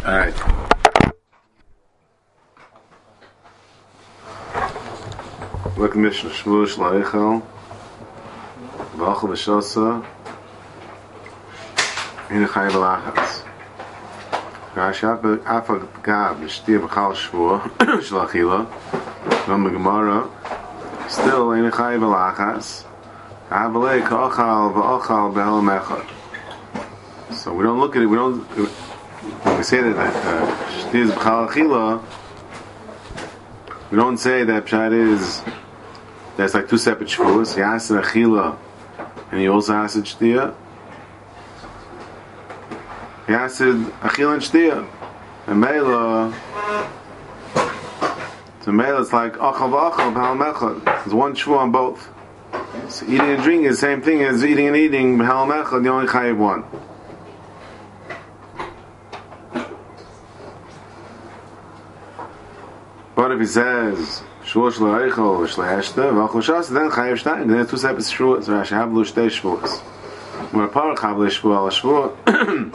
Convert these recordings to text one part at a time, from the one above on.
Alright. Look, Mishnah Shvuah Shleichel V'achal V'shosa Hina Chai V'lachas Rashi Afa Gav V'shtia V'chal Shvuah Shlachila From the Gemara still Hina Chai V'lachas Avalei K'achal V'achal B'hel Mechad. So we don't look at it, when we say that Shtia is B'chal Achila, we don't say that Pshat is there's like two separate shvuos. He asked Achila and he also asked Shtia. He asked Achila and Shtia. And Mela, so Mela it's like Achal v'achal b'hal mechad. There's one shvuah on both. So eating and drinking is the same thing as eating and eating b'hal mechad. The only chayiv one. But if he says Shvuah Shleichel Shleishta V'achal Shas, then Chayev Shtayim. Then it's two separate shvuos. Rashi Havlu Shtei Shvuos. When a parach Havlu Shvuah Al Shvuah,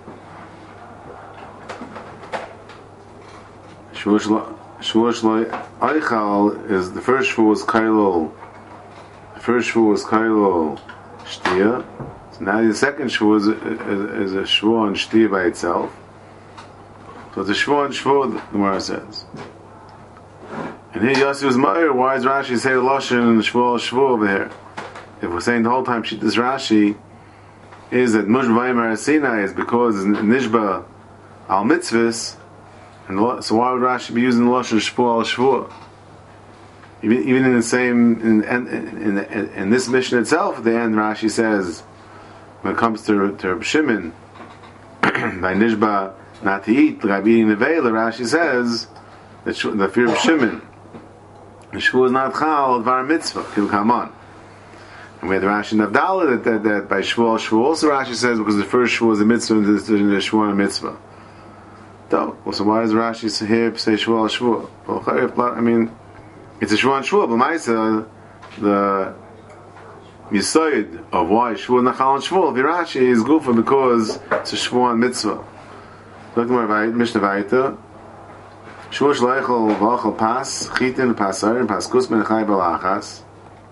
Shvuah Shleichel is the first shvuah is Kailol. The first shvuah is Kailol Shtia. So now the second shvuah is a shvuah on Shtia by itself. So the shvuah on shvuah, the Gemara says. And here Yossi was Meir, why does Rashi say the Lashon and the Shvuah over here? If we're saying the whole time this Rashi is that Mush Vayim Sinai is because Nishba al Mitzvahs, and so why would Rashi be using the Lashon Shvuah? Even in the same in this mission itself, at the end Rashi says when it comes to Reb Shimon by Nishba not to eat, like eating the Veil, Rashi says that the fear of Shimon. The shvuah is not chal var mitzvah. Come on. And we had the Rashi Navdala that by shvuah also Rashi says because the first shvuah is a mitzvah and the shvuah a mitzvah. So why does Rashi here say shvuah? Well, I mean, it's a shvuah and shvuah, but Maisa the yisoid of why shvuah nachal and shvuah Rashi is gufa because it's a shvuah and mitzvah. Look more Mishnah Vayita. Shvuah Shleichel V'achal Pas Chitin Pas Ayin Pas Kusman Chai B'lachas.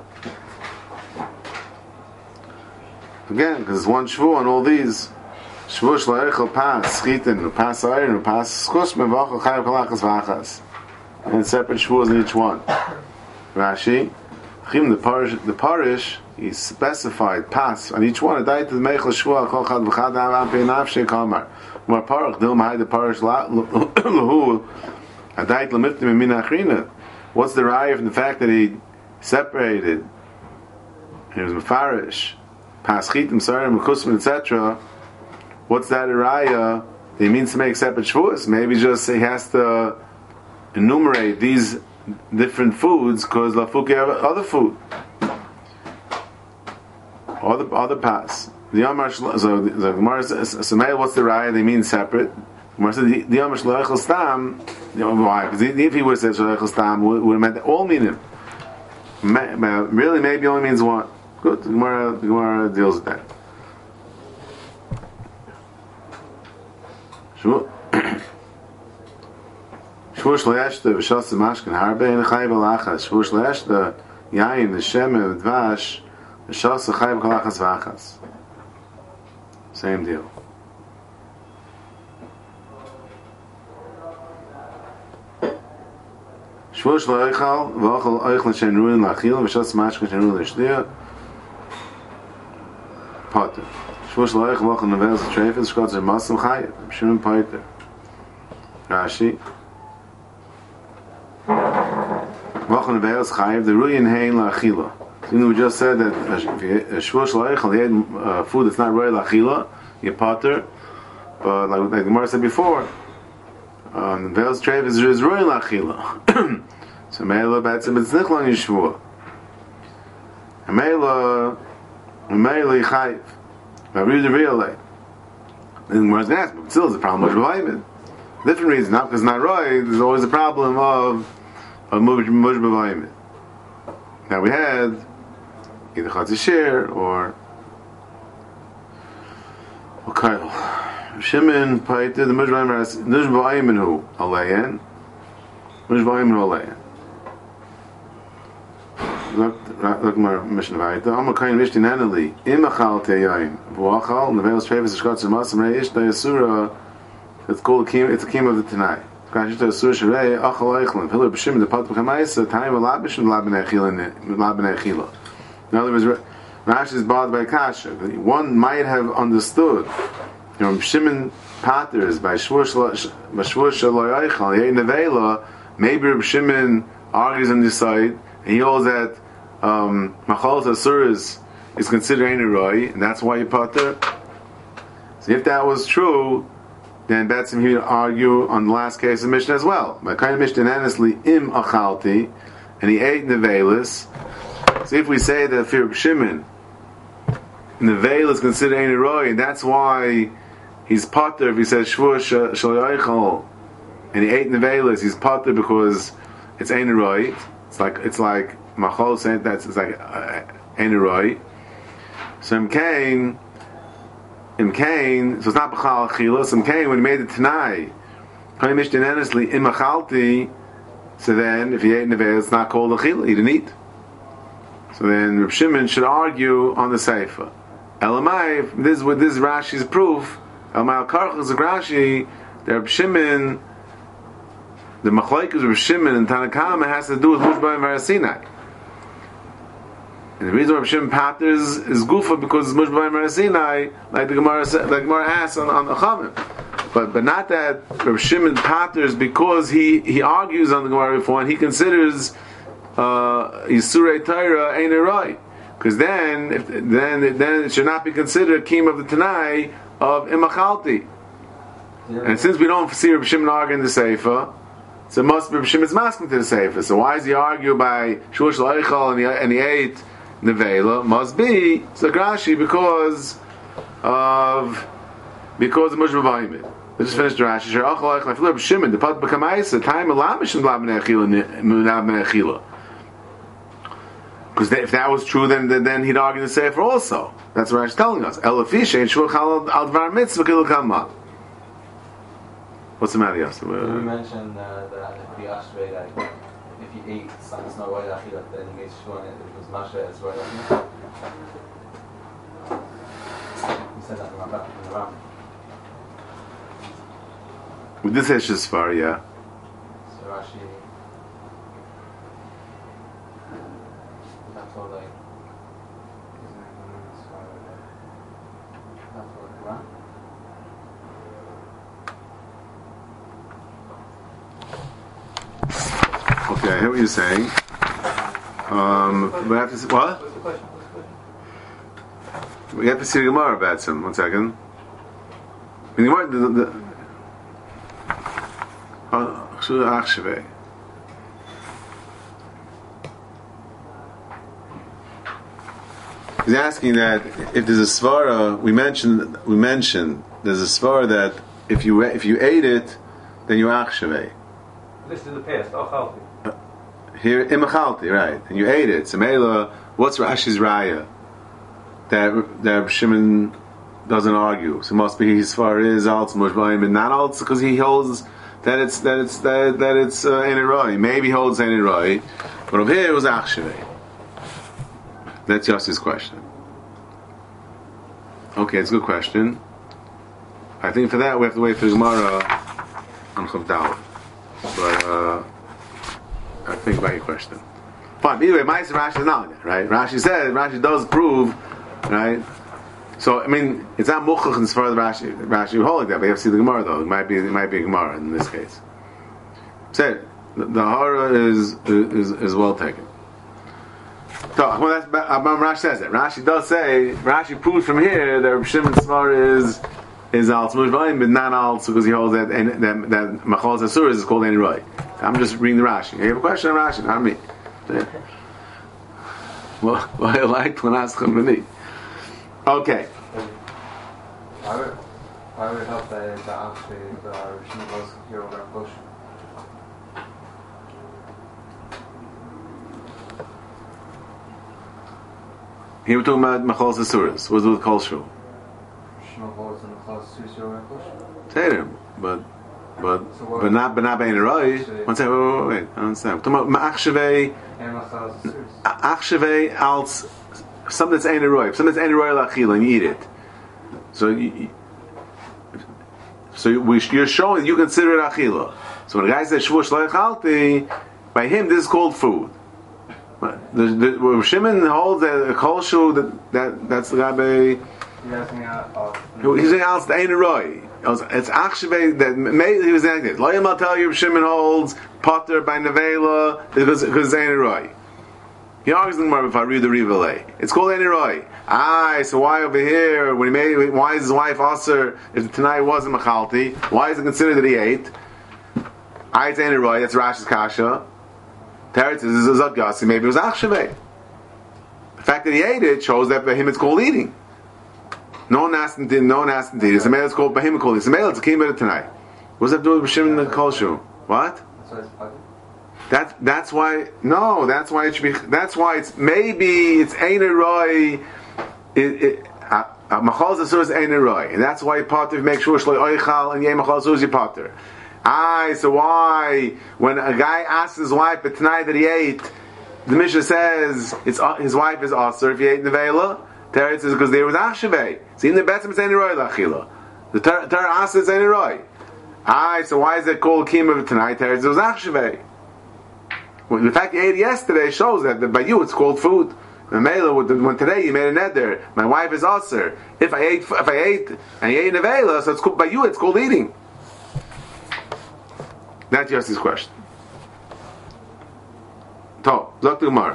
Again, because it's one shvuah on all these. Shvuah Shleichel Pas Chitin Pas Ayin Pas Kusman V'achal Chai B'lachas V'achas. And separate shvuahs in each one. Rashi, the parish he specified Pas on each one. Adayt the Meichel Shvuah Kol Chad V'chad Avam Pei Nafshei Kamar. More parach Dil Mahai the parish Lahu. What's the raya from the fact that he separated? He was mefarish, paschitim, sarim, mekusman, etc. What's that raya? He means to make separate shvuos. Maybe just he has to enumerate these different foods because lafuki have other food, other pas. The Gemara says, so what's the raya? They mean separate. The Yom Shleichel Stam, why? Because if he would have said Shleichel Stam, would have meant all meaning. Really, maybe only means one. Good. The Gemara deals with that. Shvuah Shleishta V'shas Mashkin Harbe and Chai V'lachas. Shvuah Shleishta Yayin V'shem V'dvash V'shas Chai V'lachas V'achas. Same deal. Shvuah Shleichel V'achal Eichel Shen Ruin L'achil V'shas Mashkin Shen Ruin L'shtia Potter. Shvuah Shleichel V'achal Neveles Treifes Shkot Zer Masam Chayev Shimon Potter. Rashi V'achal Neveles Chayev the Ruin Hein L'achila. So we just said that Shvuah Shleichel he had food that's not Ruin L'achila you Potter, but like the Gemara said before the Veil's Treif is Ruin L'achila. So Meila Batzim it's Nichlan Yishvuah. Meila Yichayiv. But read the real life. Then Gemara's going to ask, but still there's a problem with B'vayim. Different reason, not because it's not right, there's always a problem of Mush B'vayim. Now we had either Chatzishir or Kail. Shimon paita the Mujba'imenu Alayan. Mujba'imenu Alayan. Look my mission of I'm a kind of Mishtinanali. Imachal Teyain. Buachal, Nevelos Travis, Shkotz, and Masam Reish, Dayasura. It's called a Kim, it's a Kim of the Tanai. Krashit Dayasura Sharei, Achal Eichlin, Pillar Bashim, the Pat B'Chamaisa, Time of Labishim, Labin Echila. In other words, Rashi is bothered by Kasha. One might have understood, Shimon Paters by Shvur Shaloi Eichel, Yein Nevela, maybe Reb Shimon argues on this side, and he holds that Machal Asuras is considered Ein Roi, and that's why you Pater. So if that was true, then that's him here to argue on the last case of Mishnah as well. But kind of Mishnah honestly im achalti, and he ate nevelis. So if we say that for Reb Shimon, nevel is considered Ein Roi, and that's why he's Pater if he says Shvur Shal Yochel, and he ate nevelis, he's Pater because it's Ein Roi. It's like Machal saying that it's like Ein Roi. So in Cain, so it's not B'chal Achila. So in Cain, when he made the Tanai, Chaim Mishtin honestly im achalti, so then if he ate nevelis, it's not called Achila. He didn't eat. So then Reb Shimon should argue on the Seifa. Elamai, this with this Rashi's proof. Elamai al Karchas Rashi, that Reb Shimon, the Machlokes of Reb Shimon and Tanakama has to do with Mushba and Varasinai. And the reason Reb Shimon paters is Gufa because it's Mushba and Varasinai, like the Gemara asks on the Chamim. But not that Reb Shimon paters because he argues on the Gemara before and he considers Yisurei Torah Ein Roi, because then it should not be considered a Kim of the Tanai of Imachalti. Yeah. And since we don't see Reb Shimon argue in the Seifa, so it must be Reb Shimon's masking to the Seifa. So why does he argue by Shur Shel Eichel and he ate Nevela? Must be so Rashi because of Mushba Vayimid. Let's just finish the Rashi. Shur Eichel Eichel Reb Shimon the Pat B'Kamaisa time Elamish and Labin Echila. Because if that was true, then he'd argue the Sefer also. That's what Rashi is telling us. Elafisha and Shur Chal al Dvar Mitzvah Kil Kama. What's the matter, Yosef? You mentioned that if you Ashvei, like if you ate something Snow White Achila, then you made Shur it was Masha as well. You said that in the Ram. With this is Shesfar, yeah. So Rashi. Okay, I hear what you're saying. We have to see, what? We have to see the Gemara about some. 1 second. The Gemara, he's asking that if there's a svara, we mentioned there's a svara that if you ate it, then you achshevei. This is in the past, achalti. Here, imachalti, right? And you ate it. So Mela, what's Rashi's raya? That Shimon doesn't argue. So it must be his far is alts mushbaim and not alts because he holds that it's Ein Roi. Maybe he holds Ein Roi, but over here it was achshevei. That's just his question. Okay, it's a good question. I think for that we have to wait for Gemara on Chavdal. But I think about your question. Fine. Either way, Ma'aser Rashi is not right. Rashi does prove, right? So I mean, it's not muchach as far as Rashi would hold like that. But you have to see the Gemara though. It might be a Gemara in this case. Said the hara is well taken. So well, Rashi says that. Rashi does say Rashi proves from here that Reb Shimon's svara is alts mushbaim, but not alts because he holds that Machal Asuras is called Ein Roi. I'm just reading the Rashi. You have a question on Rashi, not me. Well, I like when I ask him to me. Okay. I would help that actually the Rishon was here over at Bush. Here we're talking about Machal Asuras. What's with Kol Shul? Rishon was in the Chal is your kosher. Tater, but not bein roy. One second, wait. I don't understand. We're talking about ma'achshevei. Achshevei als something that's ein roy. Something that's ein roy lachila, and you eat it. You're showing you consider it achila. So when a guy says shvuah shlo yachalti, by him this is called food. But the Shimon holds that a kolshu that's the Rabbi. He's saying als the ein roy. It's achshevei that he was saying this. Lo yamal tell you Shimon holds potter by nevela because it's ein roy. He argues in the Gemara if I read the Rivalei. It's called ein roy. So why over here when why is his wife aser if the Tanai wasn't machalti? Why is it considered that he ate? It's ein roy. That's Rashi's kasha. Teretz is a Zadgasi, maybe it was Achshevei. The fact that he ate it shows that by him it's called eating. No one asked him to eat. It's a male it's called by him called. It's a male it's a kima tonight. What does that do with Shimon and Kolshu? What? That's why. No, that's why it should be. That's why it's maybe it's ein roy. Machal zasur is ein roy, and that's why Potter makes sure shlo oichal and yeh machal zasur is Potter. So why, when a guy asks his wife at tonight that he ate, the Mishnah says his wife is aser if he ate nevela? Teretz is because there was achshevei. So in the betzim it's ein roy lachila. The Torah asks it's ein roy. So why is it called kima tonight? Teretz it was achshevei. Well, the fact you ate yesterday shows that by you it's called food. When today you made a neder, my wife is aser. If I ate and you ate nevela, so it's called, by you it's called eating. That's Yossi's question. Top, Dr. Gemara.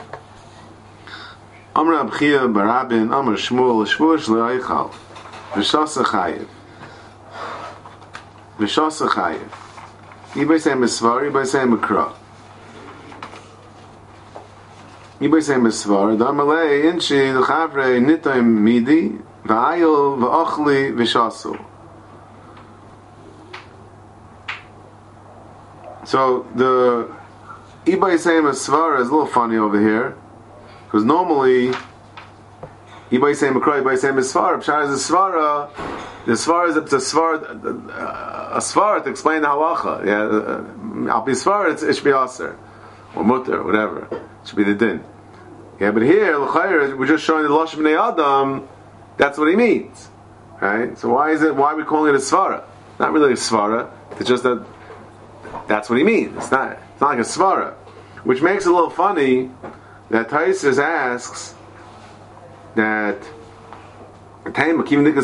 Amr Abchia Barabin, Amr Shmuel, Shvuah Shlo Eichal, V'shasa Chayev. V'shasa Chayev. Yibay say Mesvar, Yibay say Mekra. Yibay say Mesvar, Damalei, Inchi, L'chavre, Nitoim Midi, V'ayil, V'ochli, V'shasu. So the Ibay saying a svara is a little funny over here because normally Ibay saying makra, Ibay saying a svara. Pshar is a svara. The svara is a svara to explain the halacha. Al pi svara it should be aser or mutter, whatever. It should be the din. Yeah, but here l'chayr we're just showing the lashon b'nei adam. That's what he means, right? So why are we calling it a svara? Not really a svara. It's just that. That's what he means. It's not like a svara, which makes it a little funny that Taisus asks that by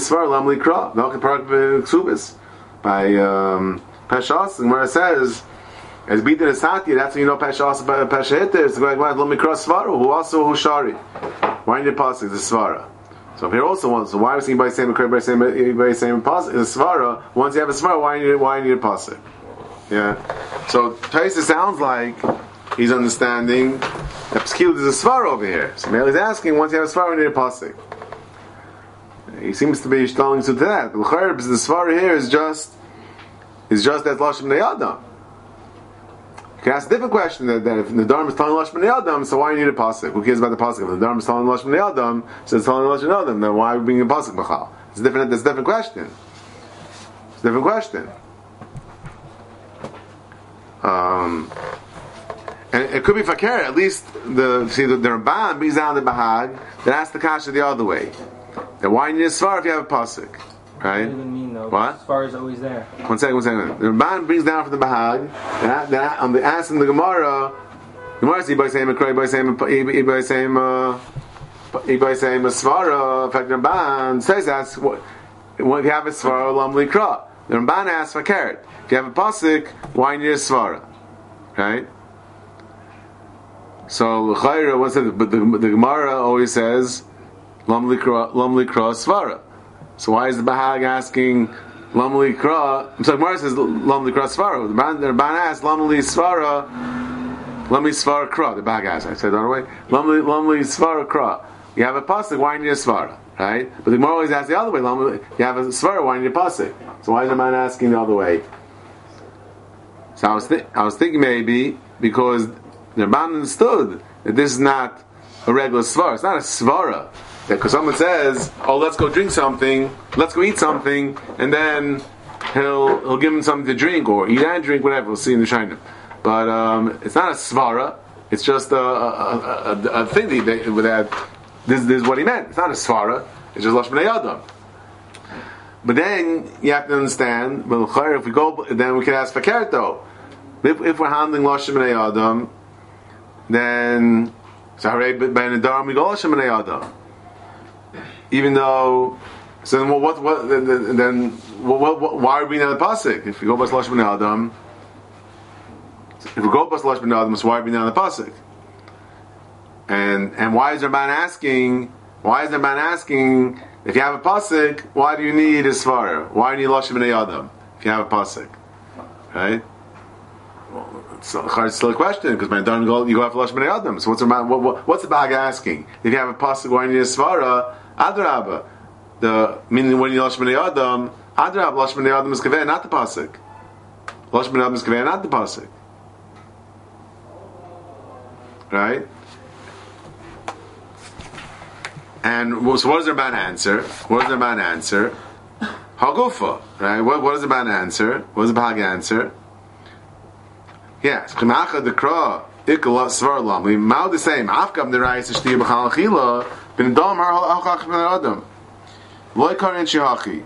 Peshas, and where it says as Bidin Esati, that's when you know Peshas Peshahitter. It's going let me cross svara who also hushari. Why need pasuk the svara? So here also wants. So why was anybody saying by saying pasuk is svara? Once you have a svara, why need a pasuk? Yeah. So Taisa sounds like he's understanding that Pskil is a svara over here. So Mel is asking, once you have a svara, you need a pasuk. He seems to be telling to that. The svara here is just that lashon b'nei adam. You can ask a different question that if the Dharma is telling lashon b'nei adam, so why do you need a pasuk? Who cares about the pasuk? If the Dharma is telling lashon b'nei adam, so it's telling lashon b'nei adam, then why are we bringing a pasuk b'chal? It's different. That's a different question. It's a different question. And it could be fakir. At least the Ramban brings down the Bahag that asks the kasha the other way. Then why need a svar if you have a pasuk, right? What does it mean though? What? Svar is always there. One second. The Ramban brings down from the Bahag that on the asking the Gemara says Ibay saying Ibay saying a svara. In fact, the Ramban says that's what if you have a svara lam likra. The Ramban asks for carrot. If you have a pasuk, why need a svara? Right? So l'chayra, what's it? But the Gemara always says lam likra svara. So why is the Bahag asking lam likra? So the Gemara says lam likra svara. The Ramban asks lam li svara kra. The Bahag asks. I said the other way. Lam li svara kra. You have a pasuk, why need a svara? Right? But the Gemara always asks the other way. You have a svara, why need a pasuk? So why is the man asking the other way? So I was thinking maybe because the Ramban understood that this is not a regular svara. It's not a svara. Because someone says, "Oh, let's go drink something, let's go eat something," and then he'll give him something to drink or eat and drink, whatever. We'll see in the Shainim. But it's not a svara. It's just a thing that this is what he meant. It's not a svara. It's just lashon bnei adam. But then you have to understand. If we go, then we can ask fakert though. If we're handling lashon bnei adam, then so harei ben adarim we go lashon bnei adam. Even though, so then why are we in the pasuk? If we go bas lashon bnei adam, if we go bas lashon bnei adam, so why are we in the pasuk? And why is the man asking? Why is the man asking? If you have a pasuk, why do you need a svara? Why do you need lashon bnei adam? If you have a pasuk, right? Well, it's still a question because by done you go after lashon bnei adam. So what's the bag asking? If you have a pasuk, why do you need a svara? Adrabah. The meaning when you lashon bnei adam, adrabah lashon bnei adam is kaveh, not the pasuk. Lashon bnei adam is kaveh, not the pasuk. Right? And so what does the man answer? What does the man answer? Hagufa, right? What does the man answer? What does the Bahag answer? Yes. Chemacha dekra ikala svar lam. We mal the same. Afkam the rais shti b'chal achila bin dam har halachach ben adam. Loy karin shihachi.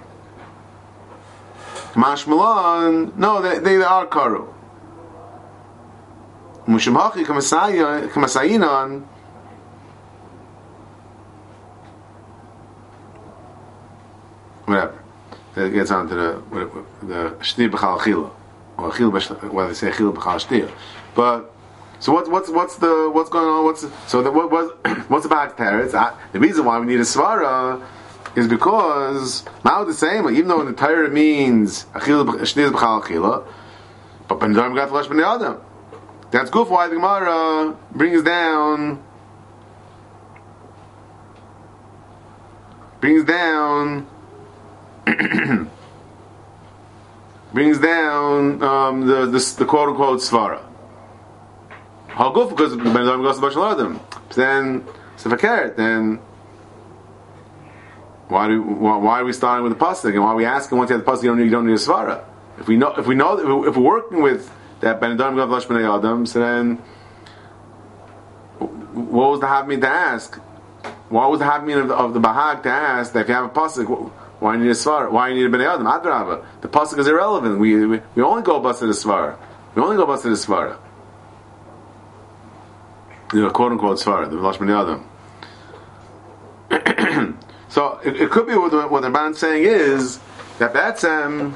Mashmalan. No, they are karu. Mushimhachi kamasayinan. Whatever. It gets on to the shti b'chal achila, or achil whether they say achil b'chal shti. But so what's going on? What's the back teretz? The reason why we need a svara is because now the same. Even though in the Torah means achil shti b'chal achila, but ben adam got flesh b'nei adam. That's good for why the Gemara brings down the quote unquote svara. How good because Ben Adam goes to Bashal Adam. Then then why are we starting with the pasuk and why are we asking once you have the pasuk you don't need a svara? If we're working with that Ben Adam goes to Bashal Adam, so then what was the havmina to ask? What was the havmina of the Bahag to ask that if you have a pasuk? Why you need a svara? Why you need a bnei adam? Adrabah. The pasuk is irrelevant. We only go bust to the svara. We only go bust to the svara. Quote unquote svara, the lash bnei adam. So it could be what the Ramban is saying is that Batsem,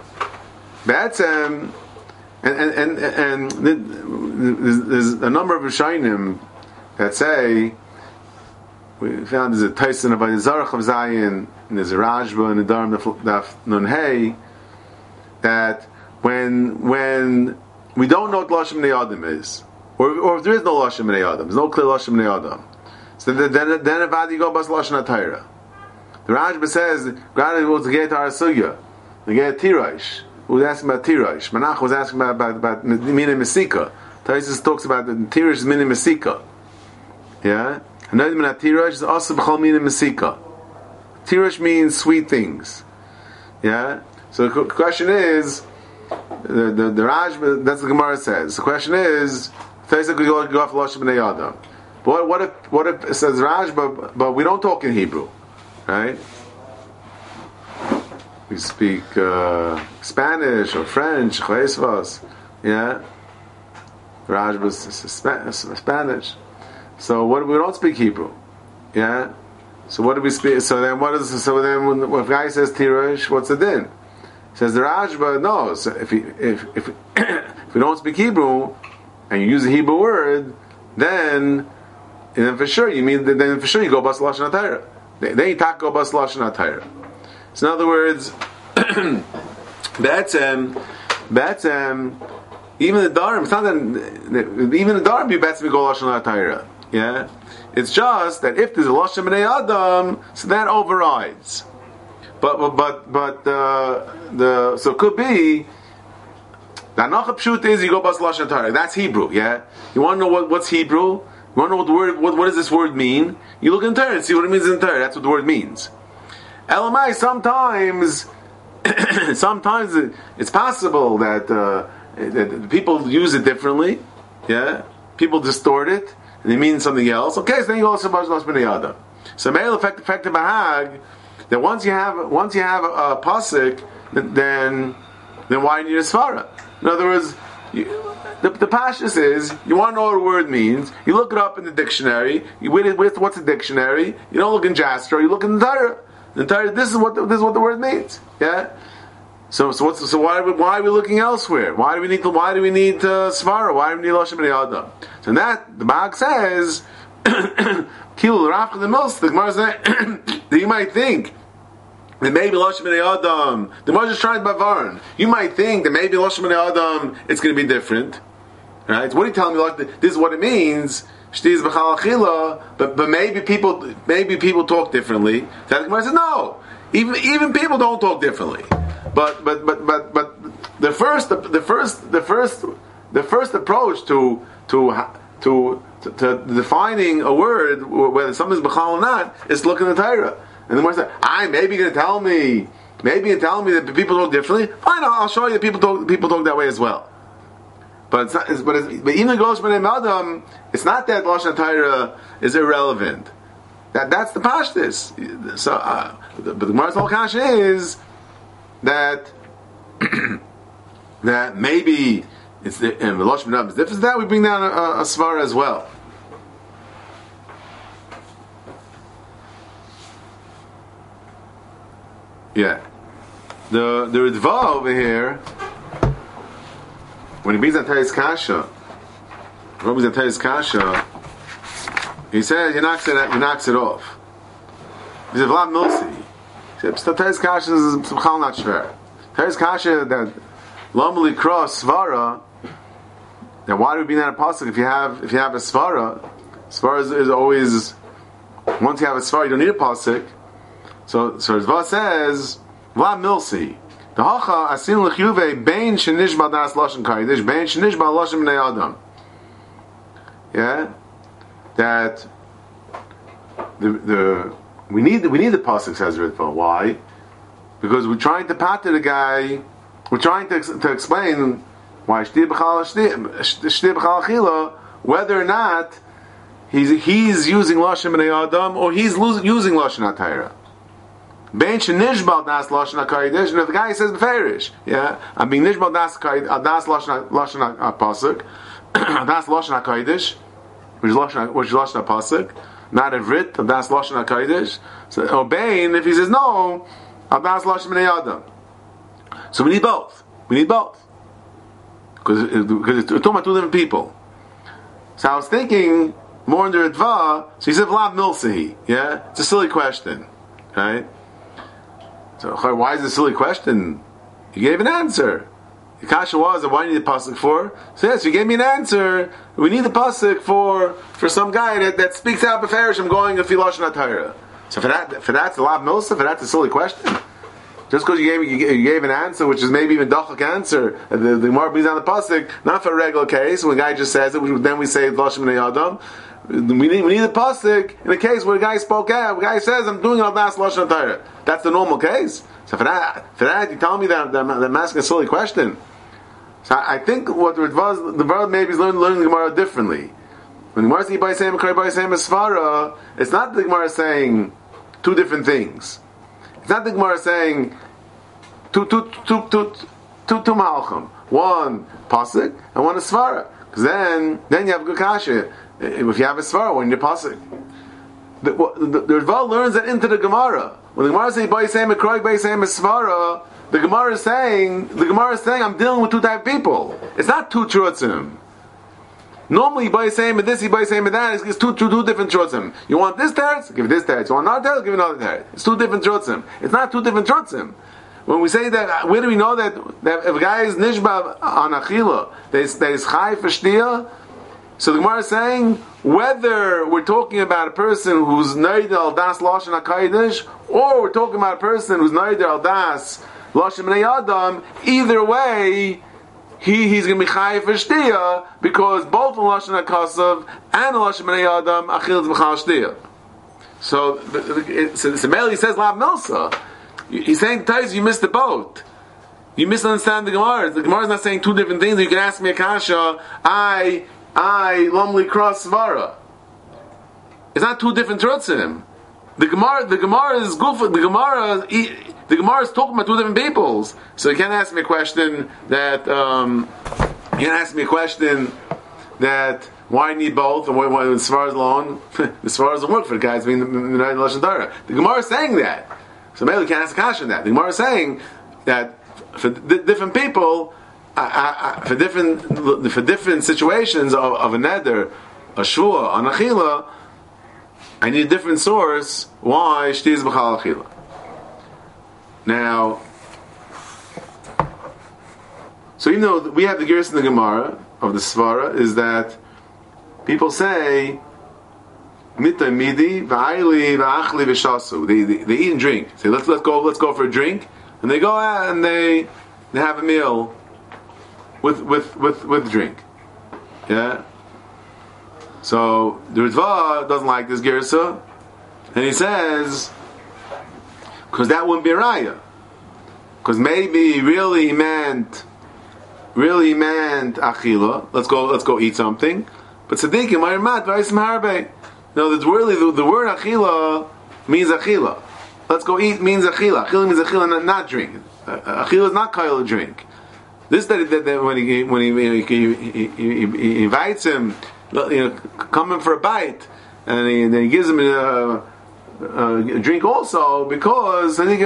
and there's a number of Rishonim that say we found there's a Tyson of Zarach of Zion, and there's a Rajba and a Darm Daf Nun Hey, that when we don't know what Lashon Bnei Adam is, or if there is no Lashon Bnei Adam, there's no clear Lashon Bnei Adam, so then Avad you go bas Lashon HaTorah. The Rajba says, "Granted, was the Get Arasugya, the Get Tiraish." Who was asking about Tiraish? Menach was asking about Mina Mesika. Taisus talks about the Tirish is Mina Mesika. Yeah. Another Tirish is also b'chol mina mesika. Tirish means sweet things. Yeah. So the question is, the Raj, that's what the Gemara says. The question is, Taisa could go off lashon bnei adam. But what if it says Raj, but we don't talk in Hebrew, right? We speak Spanish or French, yeah. Raj was Spanish. So what we don't speak Hebrew, yeah. So what do we speak? So then when a guy says Tirish, what's the din? Says the Rajba, no. So if we don't speak Hebrew and you use a Hebrew word, then for sure you go bas lashon HaTorah. Then you talk go bas lashon HaTorah. So in other words, Betzem, even the Dharam, it's not that even the Dharam be Betzem go lashon HaTorah. Yeah, it's just that if there's a lashon bnei adam, so that overrides. But so it could be that Nacha Pshut is you go bas lashon Torah. That's Hebrew. Yeah, you want to know what's Hebrew? You want to know what does this word mean? You look in Torah and see what it means in Torah. That's what the word means. Elamai, sometimes it's possible that people use it differently. Yeah, people distort it and they mean something else. Okay, so then you also Lashon Bnei Adam. So Meil effect Bahag, that once you have a pasuk, then why do you need a svara? In other words, the pashtus is, you want to know what a word means, you look it up in the dictionary, you with what's a dictionary, you don't look in Jastrow, you look in the Torah. The Torah, this is what the word means. Yeah. So why are we looking elsewhere? Why do we need svara? Why do we need Lashon Bnei Adam? So that the Bag says, Kilul Rafka the Milsa. The Gemara says that you might think that maybe Lashon Bnei Adam, the Gemara is trying Bavarn. You might think that maybe Lashon Bnei Adam it's going to be different, right? What are you telling me? Like this is what it means. Shtiz b'chal achila, but maybe people talk differently. That the Gemara says no. Even people don't talk differently. But the first approach to defining a word, whether something's b'chal or not, is to look in the Torah. And the Gemara says, maybe you're going to tell me that people talk differently. Fine, I'll show you that people talk that way as well. But it's not. But even in Lashon Bnei Adam, it's not that Lashon Torah is irrelevant. That's the pashtus. So, but the Gemara's whole kasha is that that maybe it's the Lashon Bnei Adam is different. That we bring down a svara as well. Yeah, the Ritva over here, when he brings on Tai's kasha, he says he knocks it off. He says Vlad Milsi. He says Tai's kasha is b'chal not shver. Tai's kasha that normally cross svara. Now why do we bring that a pasuk if you have a svara? Svara is always, once you have a svara you don't need a pasuk. So Ritva says Vlad Milsi. The hacha asin l'chiyuve bein shenishba das lashon kaidish bein shenishba lashon bnei adam. Yeah, that we need the pasuk, says Ritva. Why? Because we're trying to pater the guy. We're trying to explain why shtei b'chal achila, whether or not he's using lashon bnei adam or he's using lashon hatayra. Ben shenishbal das lashon hakaidish, and if the guy says beferish, yeah, I'm being nishbal das lashon pasuk, das lashon hakaidish, which is lashon pasuk, not a vrit of das lashon hakaidish. So obein, if he says no, das lashon bnei adam. So we need both. Because we're talking about two different people. So I was thinking more under Ritva. So he said Vlad Milsi. Yeah, it's a silly question, right? So why is it a silly question? You gave an answer. The kasha was, why do you need the pasuk for? So yes, you gave me an answer. We need the pasuk for some guy that speaks out beferish. I'm going a filashon hatayra. So for that's a lot of milsa. For that's a silly question. Just because you gave an answer, which is maybe even dachak answer, the Gemara brings down the pasuk, not for a regular case. When a guy just says it, then we say lashon bnei adam. We need the pasuk in a case where a guy spoke out. A guy says, "I'm doing al das lashon hatayra." That's the normal case. So for that, you tell me that I'm asking a silly question. So I think what the Ritva maybe is learning the Gemara differently. When the Gemara says by saying svara, it's not the Gemara saying two different things. It's not the Gemara saying two malchim, one pasuk and one a svara. Because then you have good kasha. If you have a svara, when you're pasuk, the Ritva learns that into the Gemara. When the Gemara says b'yisayim ekroig b'yisayim svara, the Gemara is saying I'm dealing with two type of people. It's not two trutzim. Normally, b'yisayim this, b'yisayim that. It's two different trutzim. You want this teretz? Give this teretz. You want another teretz? Give another teretz. It's two different trutzim. It's not two different trutzim. When we say that, where do we know that if a guy is nishba on achila, that is chai for shtia? So the Gemara is saying whether we're talking about a person who's neider al das lashon hakaidish, or we're talking about a person who's neider al das lashon bnei adam. Either way, he's going to be chayiv for shtia because both the lashon hakasav and the lashon b'nei adam achil is b'chal shtia. So Meli says lav milsa. He's saying Tais, you missed the boat. You misunderstand the Gemara. The Gemara is not saying two different things. You can ask me a kasha. I lumli cross svara. It's not two different trutzim. The Gemara is good for the Gemara. The Gemara is talking about two different peoples. So you can't ask me a question that why need both and why as far as long as far as the work for the guys being the Lashon Torah. The Gemara is saying that. So maybe we can't ask a kasha on that. The Gemara is saying that for different people, for different situations of a neder, a shua, an achila, I need a different source. Why shti is b'chal achila? Now, so even though we have the gears in the Gemara of the Svara, is that people say mitay midi v'ayli v'achli v'shasu. They eat and drink. Say let's go for a drink, and they go out and they have a meal with drink. Yeah. So the Ritva doesn't like this gersa, and he says because that wouldn't be a raya. Because maybe he really meant achila. Let's go eat something. But tzaddikim are mat v'aysim harbe. No, the word achila means achila. Let's go eat means achila. Achila means achila, not drink. Achila is not kail drink. This that when he invites him, come in for a bite, and then he gives him a drink also because I'm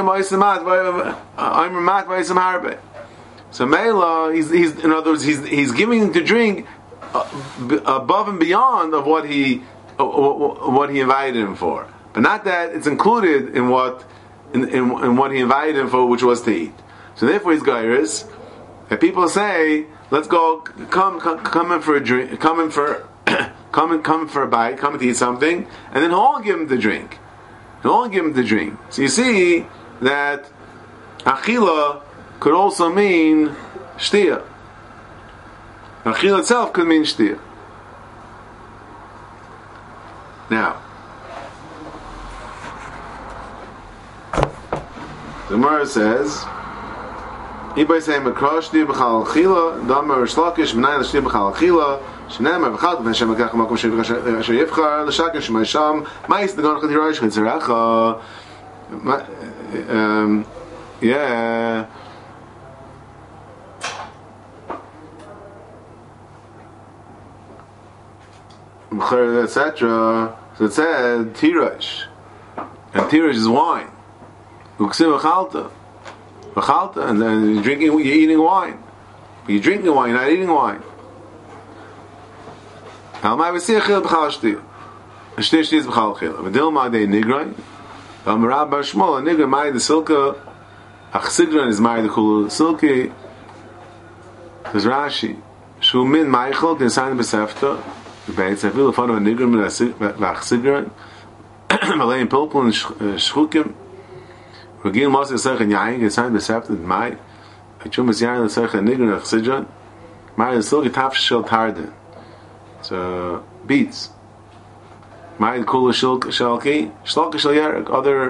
mat v'aysim harbe. So Mela, he's in other words, he's giving him to drink above and beyond of what he invited him for, but not that it's included in what he invited him for, which was to eat. So therefore, he's gairis. And people say, "Let's go, come in for a drink, come in for a bite, come to eat something," and then he'll give him the drink. So you see that achila could also mean shtia. Achila itself could mean shtia. Now, the Gemara says, "Ibay say makra shtia b'chal achila, damer shlakish b'nai l'shtia b'chal achila, shnemer v'chal b'nei makach makom asher yivchar l'shakish ma'isham ma'is d'gon chadirosh chitzerecha." Yeah. Etc. So it said tirash, and tirash is wine. Uksim v'chalta, and then you're eating wine. You're drinking wine, you're not eating wine. Almai v'siachil b'chal shtir. Shtir is b'chal chil. V'dil ma'adei nigrai. V'amarab bar shmol, a nigrai ma'id the silka. Achsigran is ma'id the kulu silki. There's Rashi. Shu min ma'ichol, can sign b'sefta. Beitz afil of a nigger v'achsigran v'alein pilpul and shchukim v'gil mas yisach and yayin yisayin b'seftet mai v'chum is yayin yisach and nigger v'achsigran mai yisil gitaf shel tarden. So beets mai kula shalki shalki shel yarek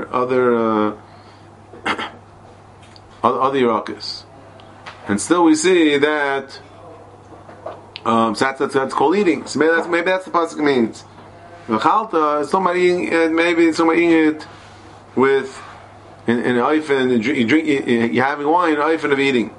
other Yerakis, and still we see that. So that's called eating. So maybe that's the pasuk means. V'chalta, somebody eating it with in an oifen, and you're having wine, an oifen of eating.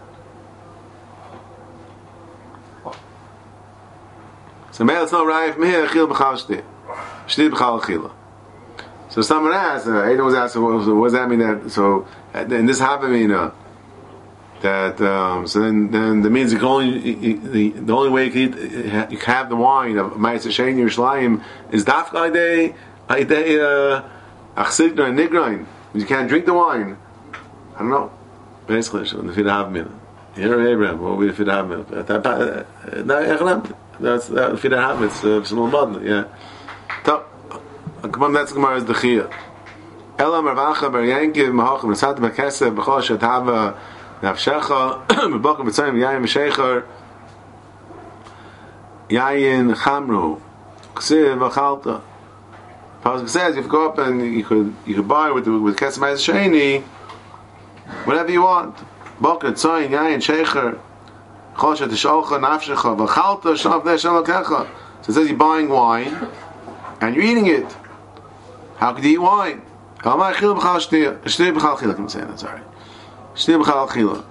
So maybe it's not right from here. Achil b'chal shtir b'chal achila. So someone asked, Adam was asking, what does that mean? That so in this havamina. That so then that means the only way you can have the wine of Ma'aser Shein Yerushalayim is dafka idei achsidra and nigrain. You can't drink the wine. I don't know. Basically, if you have milk, here Abraham, what will if you have milk? That's if you have it, it's a little yeah. So, come on, that's Gemara's dechia. Elam Ravacha Bar Yankiv Mahachim Nesat B'Kesef B'Chol Shetava Nafshecha b'boker b'tzayim yayin v'shecher yayin chamru ksiv v'chalta. Pasuk says you go up and you could buy with kesem sheni whatever you want. Boker tzayim yayin shecher choshet tisholcha nafshecha v'chalta shav neshem lakecha. So it says you're buying wine and you're eating it. How could you eat wine? I'm saying that, sorry. Shtir b'chal chila.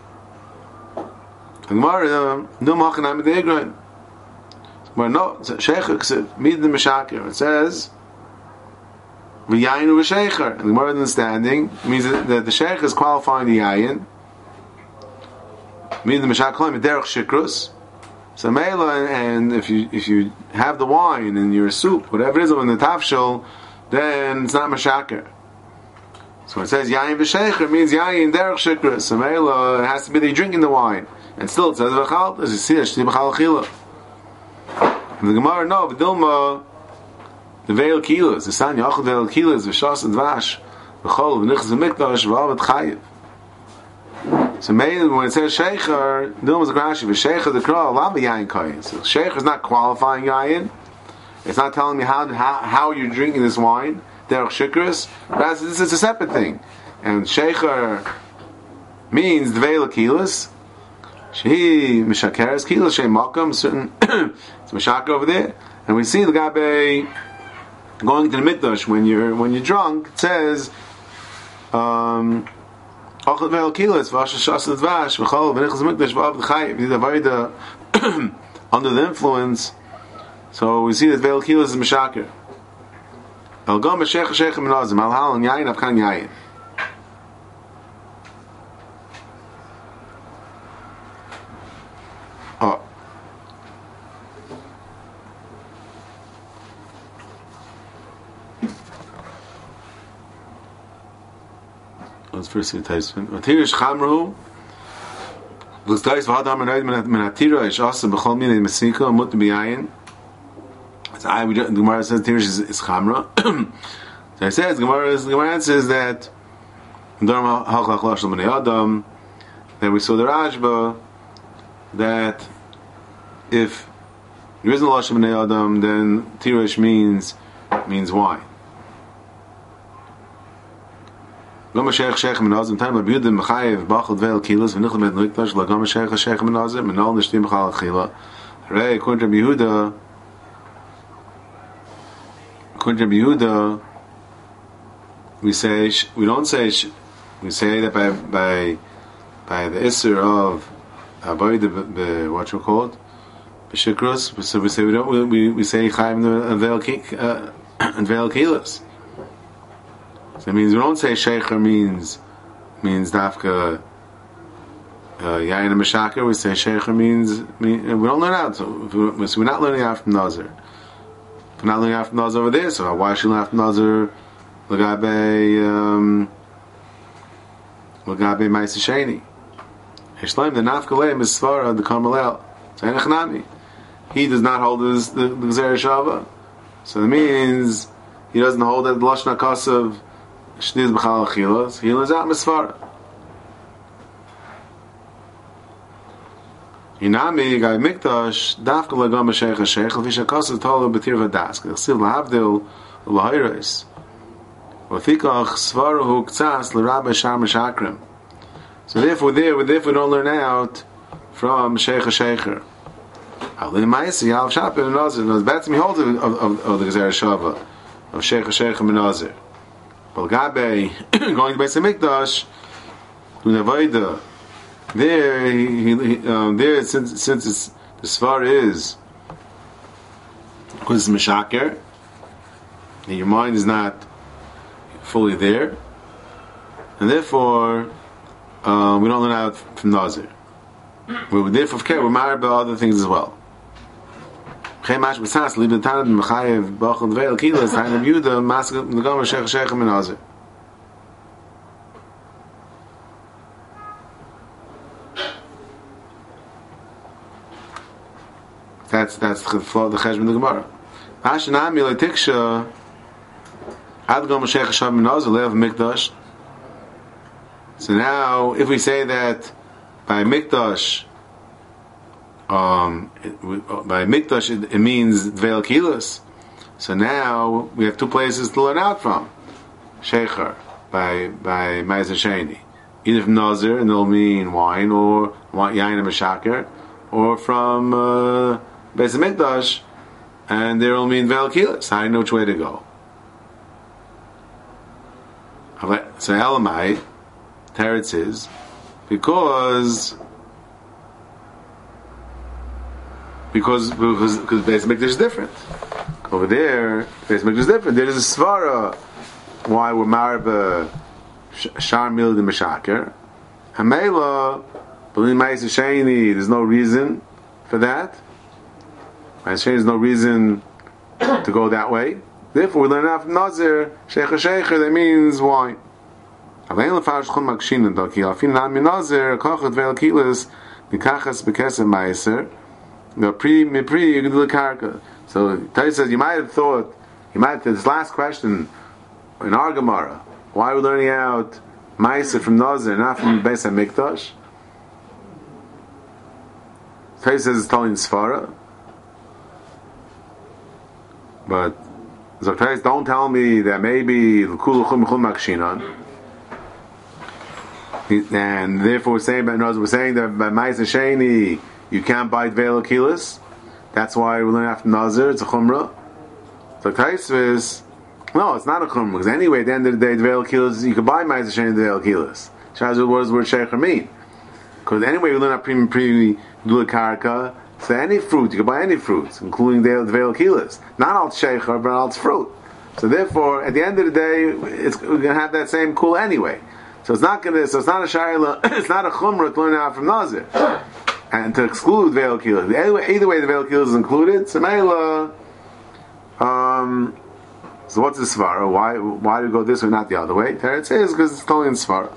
The Gemara, no machanam de'egrain. No, shecher mid the meshaker. It says v'yayin v'shecher. And the Gemara understanding means that the shecher is qualifying the yayin. Mid the meshaker claim derech shikrus. So meila, and if you have the wine in your soup, whatever it is in the tafshil, then it's not mashaker. So it says yayin v'shecher means yayin derech shikrus. So meila, it has to be that you're drinking the wine, and still it says v'chal. As you see, shti b'chal chila. And the Gemara no, v'dilma the veil kilas, the san yachad veil kilas, v'shas and dvash, v'chol v'nichz v'mikdash v'avet chayiv. So maybe when it says shecher, Dilma is a Rashi, but shecher the kral lava yayin kayin. So shecher is not qualifying yayin. It's not telling me how you're drinking this wine. Derech shikras. But this is a separate thing. And shecher means dveil kilas. She mishakeres kilas she makam certain. It's mishaker over there, and we see the gabe going to the mikdash when you're drunk. It says. Under the influence, so we see that veil kilos is mishaker. El gam shecher shecher menazim al hal and yayin afkan yayin. Oh. Let's first see the Taisvin. Atirish chamru. V'z Tais v'hadam anayid min atira ish asa b'chol minay mesika mut b'yayin. So the Gemara says Atirish is chamra. So it says, the Gemara answers that Dharma halach lach l'manei adam. Then we saw the Rajba that if there isn't lach l'manei adam, then Tirish means wine. Gama sheikh sheikh menazim time abudim mechayev bachol veil kilos v'nichl met nikdash la gama sheikh sheikh menazim menal nishtim b'chal chila. Hooray! According to Yehuda, we don't say we say that by the isser of avoid the what you call it b'shikrus. So we say we say chayim and veil kilos. So it means we don't say sheikher means dafka yayin and meshaker. We say sheikher means we don't learn out. So we're not learning out from Nazir. If we're not learning out from Nazir over there, so why should we learn out from Nazir? Lagabe Ma'aseh Sheni. Hishleim the nafkalei is svara the Karmelel. So enechnami. He does not hold the Gzera Shava. So it means he doesn't hold that lashon hakasav. Shniz b'chal achilas, he learns out misfara. Inami, Gai Mikdash, dafka lagam b'sheich ha-sheich, l'fish ha-kasa t'olo b'tir v'dask, l'chsiv l'havdil l'hayres, v'fikach svaruhu k'tzas l'rabba sham shakrim. So therefore we don't learn out from sheich ha-sheikher. Alin ma'isi, yalav shapir and nazir, and that's me hold of the Gezerah Shava, of sheich ha-sheikher and nazir. But Gabe going to Beis Hamikdash doing avoda there. There since it's, the svar is because it's mishaker, and your mind is not fully there, and therefore we don't learn out from Nazir. We're married by other things as well. That's that's the flow of the cheshbon of the Gemara. Hashanami le'tiksha ad gam sheikh shav min nazir le'av mikdash. So now, if we say that by mikdash, it means dveil kilos. So now we have two places to learn out from. Shecher by Ma'aser Sheni, either from Nazir, and it'll mean wine, or yain and meshaker, or from Beis Hamikdash, and there will mean dveil kilos. I know which way to go. So Elamai, Teretz is because Beis Hamikdash is different. Over there, Beis Hamikdash is different. There is a svara why we're marba shar milad and meshaker. Hamela, b'lin ma'aser sheni. There's no reason for that. Ma'aser sheni, there's no reason to go that way. Therefore, we learn out from Nazir shecher. That means wine. Avein lefash chum makshin doki alfin nam Nazir kochet ve'el kilas nikachas bekesem ma'aser. The pre yigdul karka. So Tanya says you might have thought this last question in our Gemara, why are we learning out Ma'aser from Nazir, not from Beis Hamikdash? Tanya says it's telling Sfara, but Zoktais don't tell me that maybe L'kulu Chum Makshinan, and therefore we're saying that by Ma'aser Sheni you can't buy Dveil Kilas. That's why we learn after Nazir, it's a Chumrah. So Taisvis, no, it's not a Chumrah, because anyway, at the end of the day, Dveil Kilas, you could buy Ma'aser Sheni Dveil Kilas. Shazur, what does the word Shecher mean? Because anyway, we learn our pre Dula Karka, so any fruit, you can buy any fruits, including Dveil Kilas. Not all Shecher, but all its fruit. So therefore, at the end of the day, we're going to have that same cool anyway. So it's not a Shaila, it's not a Chumrah to learn out from Nazir. And to exclude Veil Kilos. Either way the Veil Kilos is included, so what's the Svara? Why do we go this way, not the other way? Teretz says because it's totally in Svara.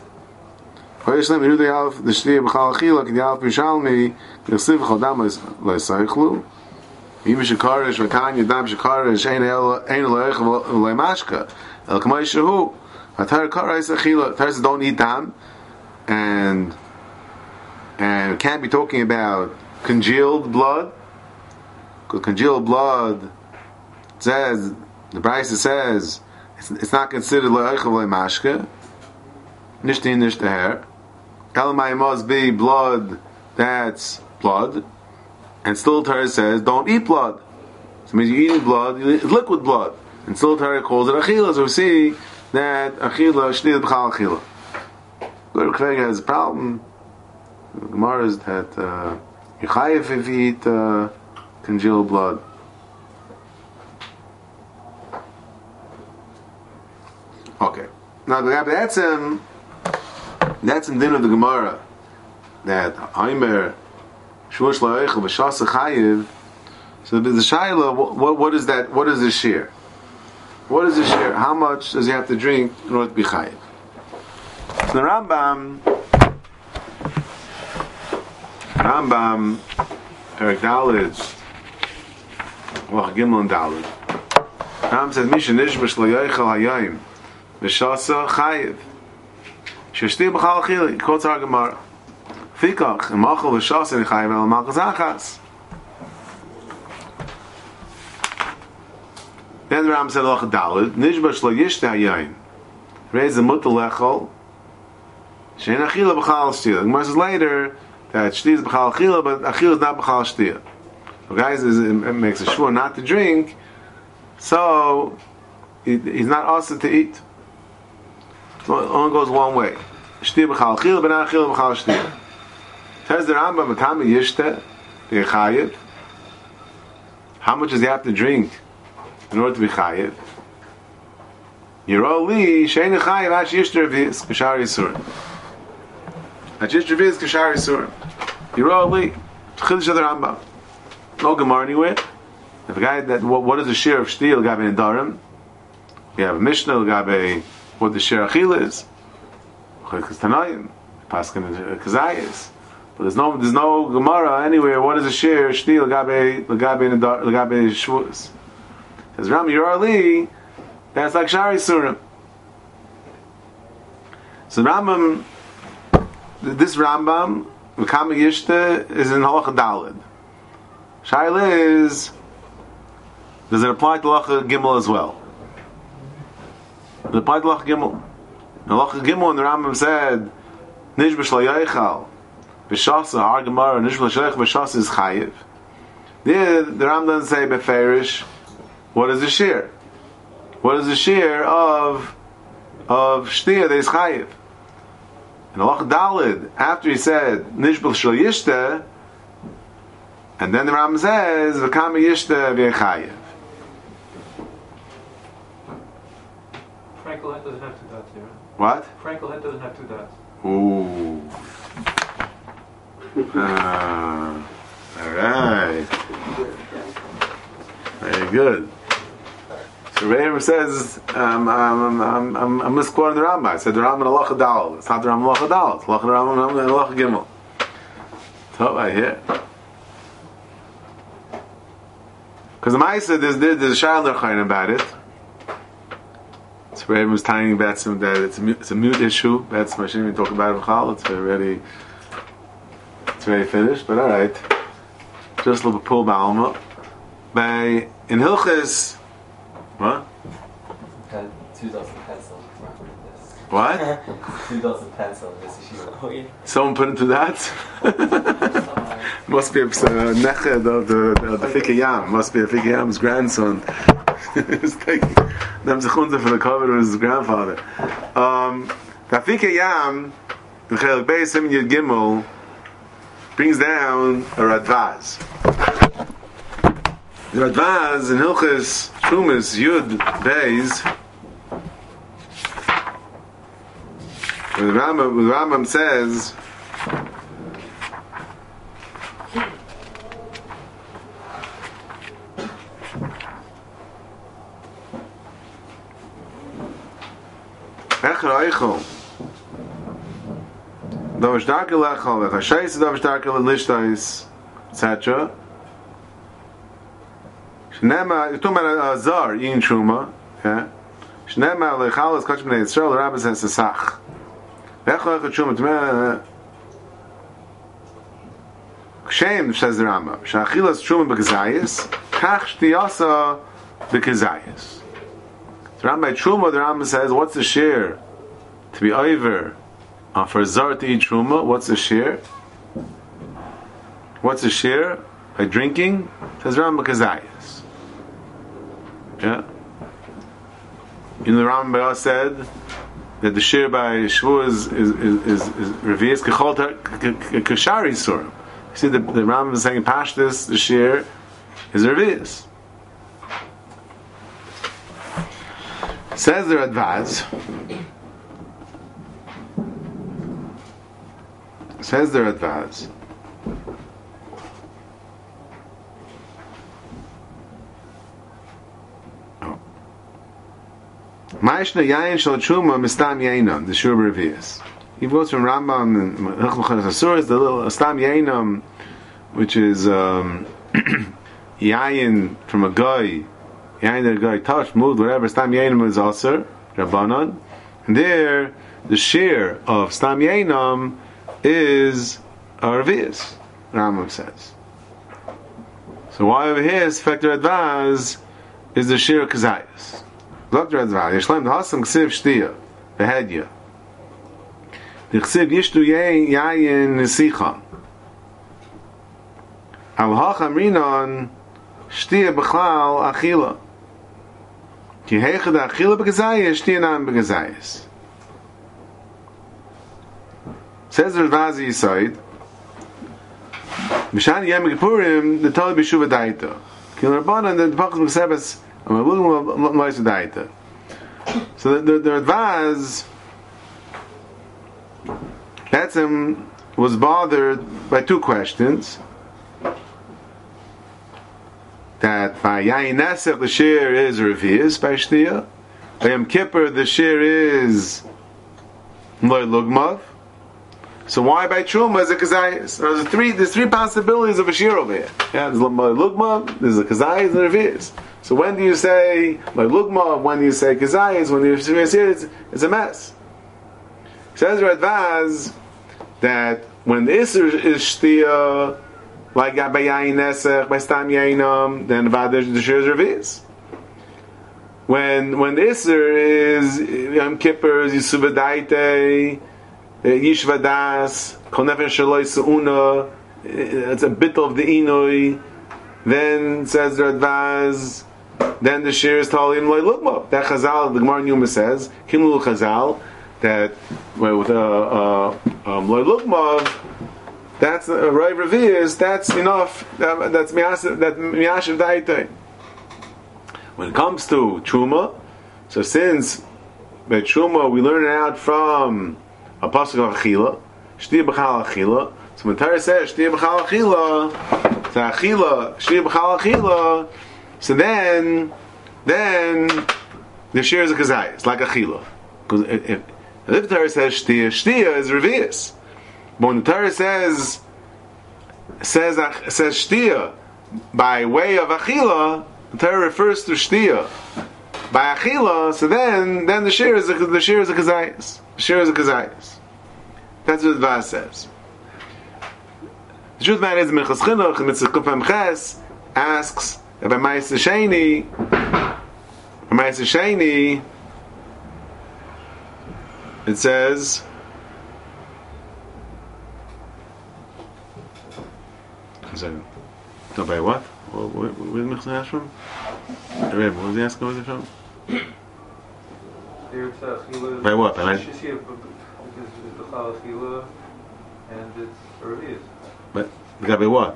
Don't eat dam, and we can't be talking about congealed blood, because congealed blood says, the Brisa says, it's not considered le'oichav le'mashke, nishtin nishtaher. Elamai must be blood that's blood, and still Torah says, don't eat blood. So it means you're eating blood, it's liquid blood. And still Torah calls it achila, so we see that achila, shnid b'chal achila. Good Kvega has a problem. The Gemara is that you chayiv if you eat congealed blood. Okay. Now that's in din of the Gemara that Aimer Shush La'eichel B'Shasa Chayiv. So the Shaila, what is that? What is the shear? What is the shear? How much does he have to drink in order to be chayiv? So the Rambam, Perik Daled, Gimel and Daled. Rambam says, Misha Nishbash L'Yoichel Hayayim V'Shasa Chayiv Sheshti B'Chal Achil. He quotes our Gemara. Fikach Emachel V'Shasa Chayiv El Malchus Achas. Then the Rambam said, Lach Daled Nishbash L'Yishte Hayayim Reis the Mutter Lechol Shein Achila B'Chal Shtia. The Gemara says later that Shtia is B'Chal Achila, but Achila is not B'Chal Shtia. So guys, it makes a shvur not to drink, so he's not asked to eat. So it only goes one way. Shtia B'Chal Achila, but not Achila B'Chal Shtia. Says the Rambam, Matami Yishte, the Chayiv. How much does he have to drink in order to be Chayiv? Yeroli, Shein Chayiv, Ash Yishter Viz, Kashar Yisurim. Ash Yishter Viz, Kashar Yisurim. Yeroli, Chiddush of the Rambam. No Gemara anywhere. If a guy what is the share of Shtil, Gabe and Darim? We have a Mishnah, Gabe, what the share of Achil is. Chiddush Tanayim, Paskin Kazayis. But there's no Gemara anywhere. What is the share of Shtil, Gabe and Shvus? Says Ram Yeroli, that's like Shari Surim. So Rambam this Rambam, V'kama Yishta, is in Halacha Daled. Shaila is, does it apply to Halacha Gimel as well? Does it apply to Halacha Gimel? In Halacha Gimel, when the Rambam said, Nishba Shlo Yoichal, B'shasa, Har Gemara, Nishba Shlo Yoichal, B'shasa is Chayiv. There, the Rambam doesn't say Beferish, what is the shear? What is the shear of Shtia that is Chayiv? In Halacha Daled, after he said Nishbal Shel Yishta, and then the Rambam says V'kama Yishta V'yechayev. Frankel doesn't have two dots here. What? Frankel doesn't have two dots. Ooh. All right. Very good. So Rebbe says, I'm misquoting the Rambam. I said the Rambam in Halacha Daled. It's not the Rambam in Halacha Daled. It's the Rambam in Halacha Gimel. So I hear. Because the Ma'aseh, there's a Shayal Nerchayin about it. So Rebbe was tying about some that it's a mute issue. That's I shouldn't even talk about it. It's already finished. But all right, just a little bit pull ba'alma. By in Hilchis. What? Had 2 dozen pencil. What? 2 dozen pencil. This issue. Oh yeah. Someone put into that? Must be a neched of the Fikei Yam. Must be a Fikei Yam's grandson. He's taking them zechunza for the cover of his grandfather. The Fikei Yam, the Chelik Beis Siman Yud Gimel, brings down a Radvaz. The Radvaz in Hilchis Shumas Yud Beis, where the Rambam says, Echer Eichel, Davar Shtarkel Echel, V'chasheis Davar Shtarkel Lishtais, etc. Shnema, you're talking about a Zar, Yin Truma, yeah? Shnema, Lechal, is Koch B'nei Yisrael, the Rabbi says, Sasach. Echel Echel Truma, Kshem, says the Rambam, Sha'achilas Truma B'Kezayis, Kach Shtiyasa B'Kezayis. The Rambam by Truma, the Rambam says, what's the share to be over for a Zar to eat Truma? What's the share? What's the share? By drinking? Says Rambam B'Kezayis. Yeah. You know the Rambam said that the share by Shvu is revius kechol kashari surim. You see the Rambam is saying Pashtus, the share is revius. Says the Radvaz. Says the Radvaz. Ma'ishna yayin shel truma mistam yainam, the shur revius. He goes from Rambam and Hilchos Mechanas Asuros, the little stam yainam, which is yayin from a guy, yayin that a guy touched, moved, whatever. Stam yainam is also Rabbanon, and there the share of stam yainam is a revius. Rambam says. So why over here is Fekter Advaz is the share of Kezayis. Dr. Advar, Yishlaim Hasam Ksiv Shtia, Behedya. The Ksiv Yishtu Yayin Nesicha. Al Hacham Rinon Shtia B'chlal Achila. Ki Heichad Achila B'Gazayis, Shtia Nam B'Gazayis. Says the Radvazi Yisaid, Mishan Yem Kippurim, the Tali B'Shuva Daita. Ki Rabbanan, the Pachas B'Ksebes, so the Radvaz was bothered by 2 questions. That by Yayin Nesach the share is revius by Shtia, by Yom Kippur the share is Loy Lugmav. So why by Truma is a Kazayis? There's 3 possibilities of a share over here. Yeah, there's Loy Lugmav, there's a Kazayis, and a revius. So when do you say by Lugma? When do you say Kazayis? When do you say it's a mess? Says Radvaz that when the Isser is Shtia, like by Yain Nesech, by Stam Yainam, then the Shir is Revius. When the Isser is Yom Kippur, Yisuvadaite, Yishvadas, Kol Nefesh Shaloi Se'una, it's a bit of the Inoi, then says the Radvaz, then the Shir is Talim Loi Lugma. That Chazal, the Gemara Numa says, Kimlu Chazal, that with Loi Lugma, that's a Rav Revius, that's enough, that's Miyashiv Daitei. When it comes to Truma, so since by Truma we learn it out from a pasuk of Achila, Shtiya B'chal Achila, so when Torah says Shtiya B'chal Achila, so Achila, Shtiya B'chal Achila, so then the share is a kazayas, it's like Achila. Because if the Torah says Shtiya is Revius. But when the Torah says Shtiya by way of Achila, the Torah refers to Shtiya by Achila, so then the share is a kazayas. The share is a kazayas. That's what the Vaz says. The truth matter is Minchas Chinuch, Mitzvah Kufam Ches asks that by Ma'aseh Sheni, it says. No, by what? Where did Michal ask from? What was he asking? Where was it from? By what? By Because it's the Chal Achila and it's Revius. But by what?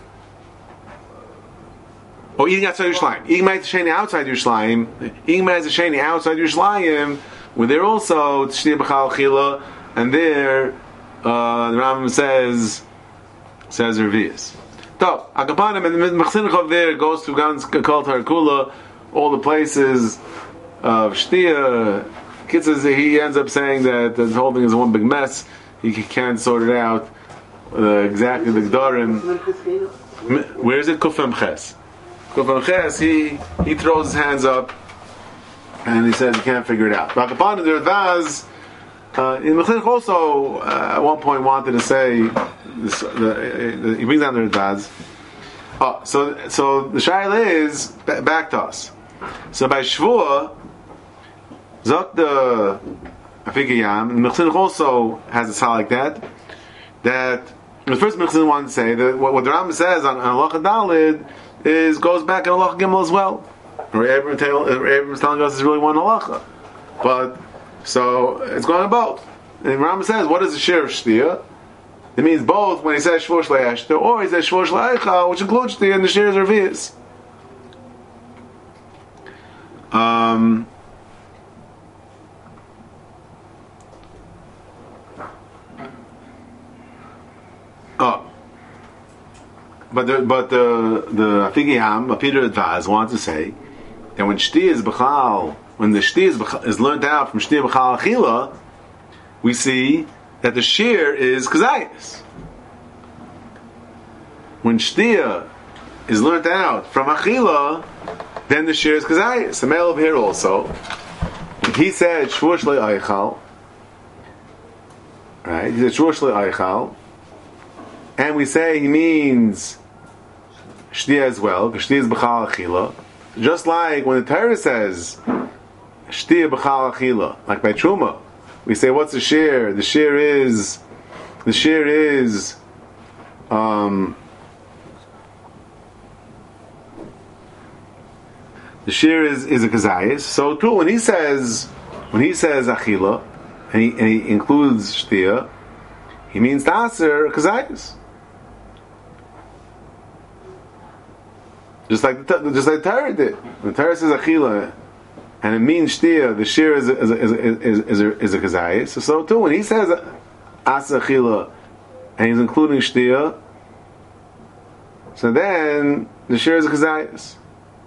Oh, eating outside Yerushalayim. Eating Ma'aseh Sheni outside Yerushalayim. Eating Ma'aseh Sheni outside Yerushalayim, when they're also T'Shtiyah B'chal Achila, and there the Rambam says Revius. So, Akapanim and the Mechsinchov there goes to Gans Kol Tarakula, all the places of Shtia. Kitzes, he ends up saying that the whole thing is one big mess. He can't sort it out exactly the Gdarim. Where is it? Kufam Ches. Kufam Ches, he throws his hands up and he says he can't figure it out. Akapanim, the Vaz, in Mechsinch also at one point wanted to say this, he brings down the Radaz. So the Shaila is back to us. So by Shvuah, Zok the Afigiyam, and Mechsinch also has a style like that. That the first Mechsinch wanted to say that what the Rambam says on Halacha Dalid goes back in Halacha Gimel as well. Abraham's telling us it's really one Halacha, but so it's going on both. And Rambam says, what is the share of Shtiya? It means both when he says Shvuah Shlei Eshta, or he says Shvuah Shlei Eichal, which includes Shtiya, and the share is Revius. But the Afigiyam, Peter Advaz, wants to say that when Shtiya is B'chal, when the Shtiya is learned out from Shtiya B'chal Achila, we see that the shear is kazayas. When Shtiya is learned out from Achila, then the shear is kazayas. The male of here also, he said Shvuah Shlei Eichal, right? He said Shvuah Shlei Eichal, and we say he means Shtiya as well, because Shtiya is B'chal Achila. Just like when the Torah says Shtiya B'chal Achila, like by Truma, we say, what's the shear? The shear is a kazayis. So too, when he says achila, and he includes shtiya, he means taser kazayis. Just like Torah did. When Torah says achila, and it means shtiya, the shear is a kazayis. So too, when he says asa achila, and he's including shtiya, so then the shear is a kazayis.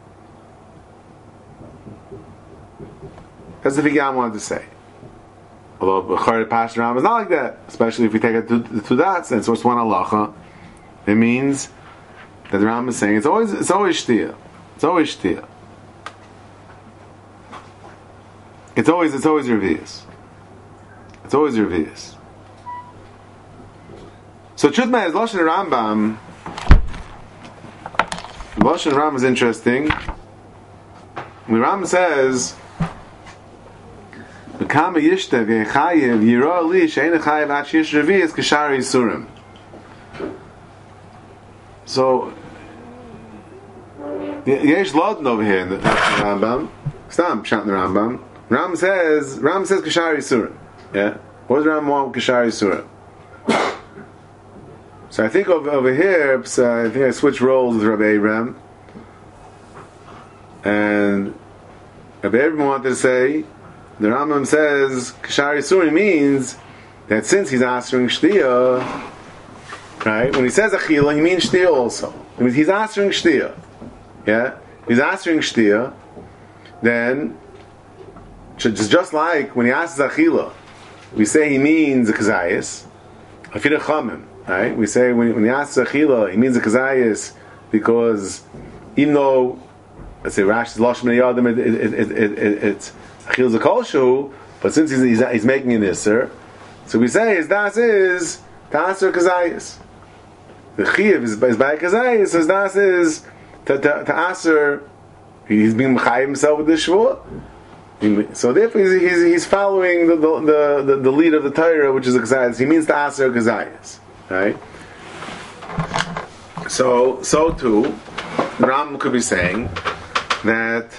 That's the Figam wanted to say. Although B'chari Pashram is not like that, especially if we take it to the two dots, and so it's one halacha. It means that the Ram is saying it's always shtiya. It's always shtiya. It's always Revius. It's always Revius. So Chutma is Lashon Rambam. Lashon Rambam is interesting. When Rambam says, "V'kama yishta v'echayev yira li she'en echayev at shish revi'is k'shar yisurim." So yesh lodin over here in the Rambam. Stam pshat in the Rambam. Rambam says k'shar yisurim. Yeah. What does Rambam want with k'shar yisurim? So I think over here, so I think I switched roles with Rabbi Abraham, and Rabbi Abraham wanted to say the Rambam says k'shar yisurim means that since he's answering shtia, right? When he says achila, he means shtia also. It means he's answering shtia. Yeah, he's answering shtia. Then, just like when he asks achila, we say he means a kazayis, afida chamim. Right? We say when he asks achila, he means a kazayis because even though, let's say Rash is lashon yadim, it's achil zakolshu, but since he's making an isser, so we say his das is to answer kazayis. The chiyuv is by kazayis, so his das is to answer. He's being mechayiv himself with this shvua. So therefore he's following the lead of the Torah, which is a kazayis. He means to answer kazayis. Right? So too, Ram could be saying that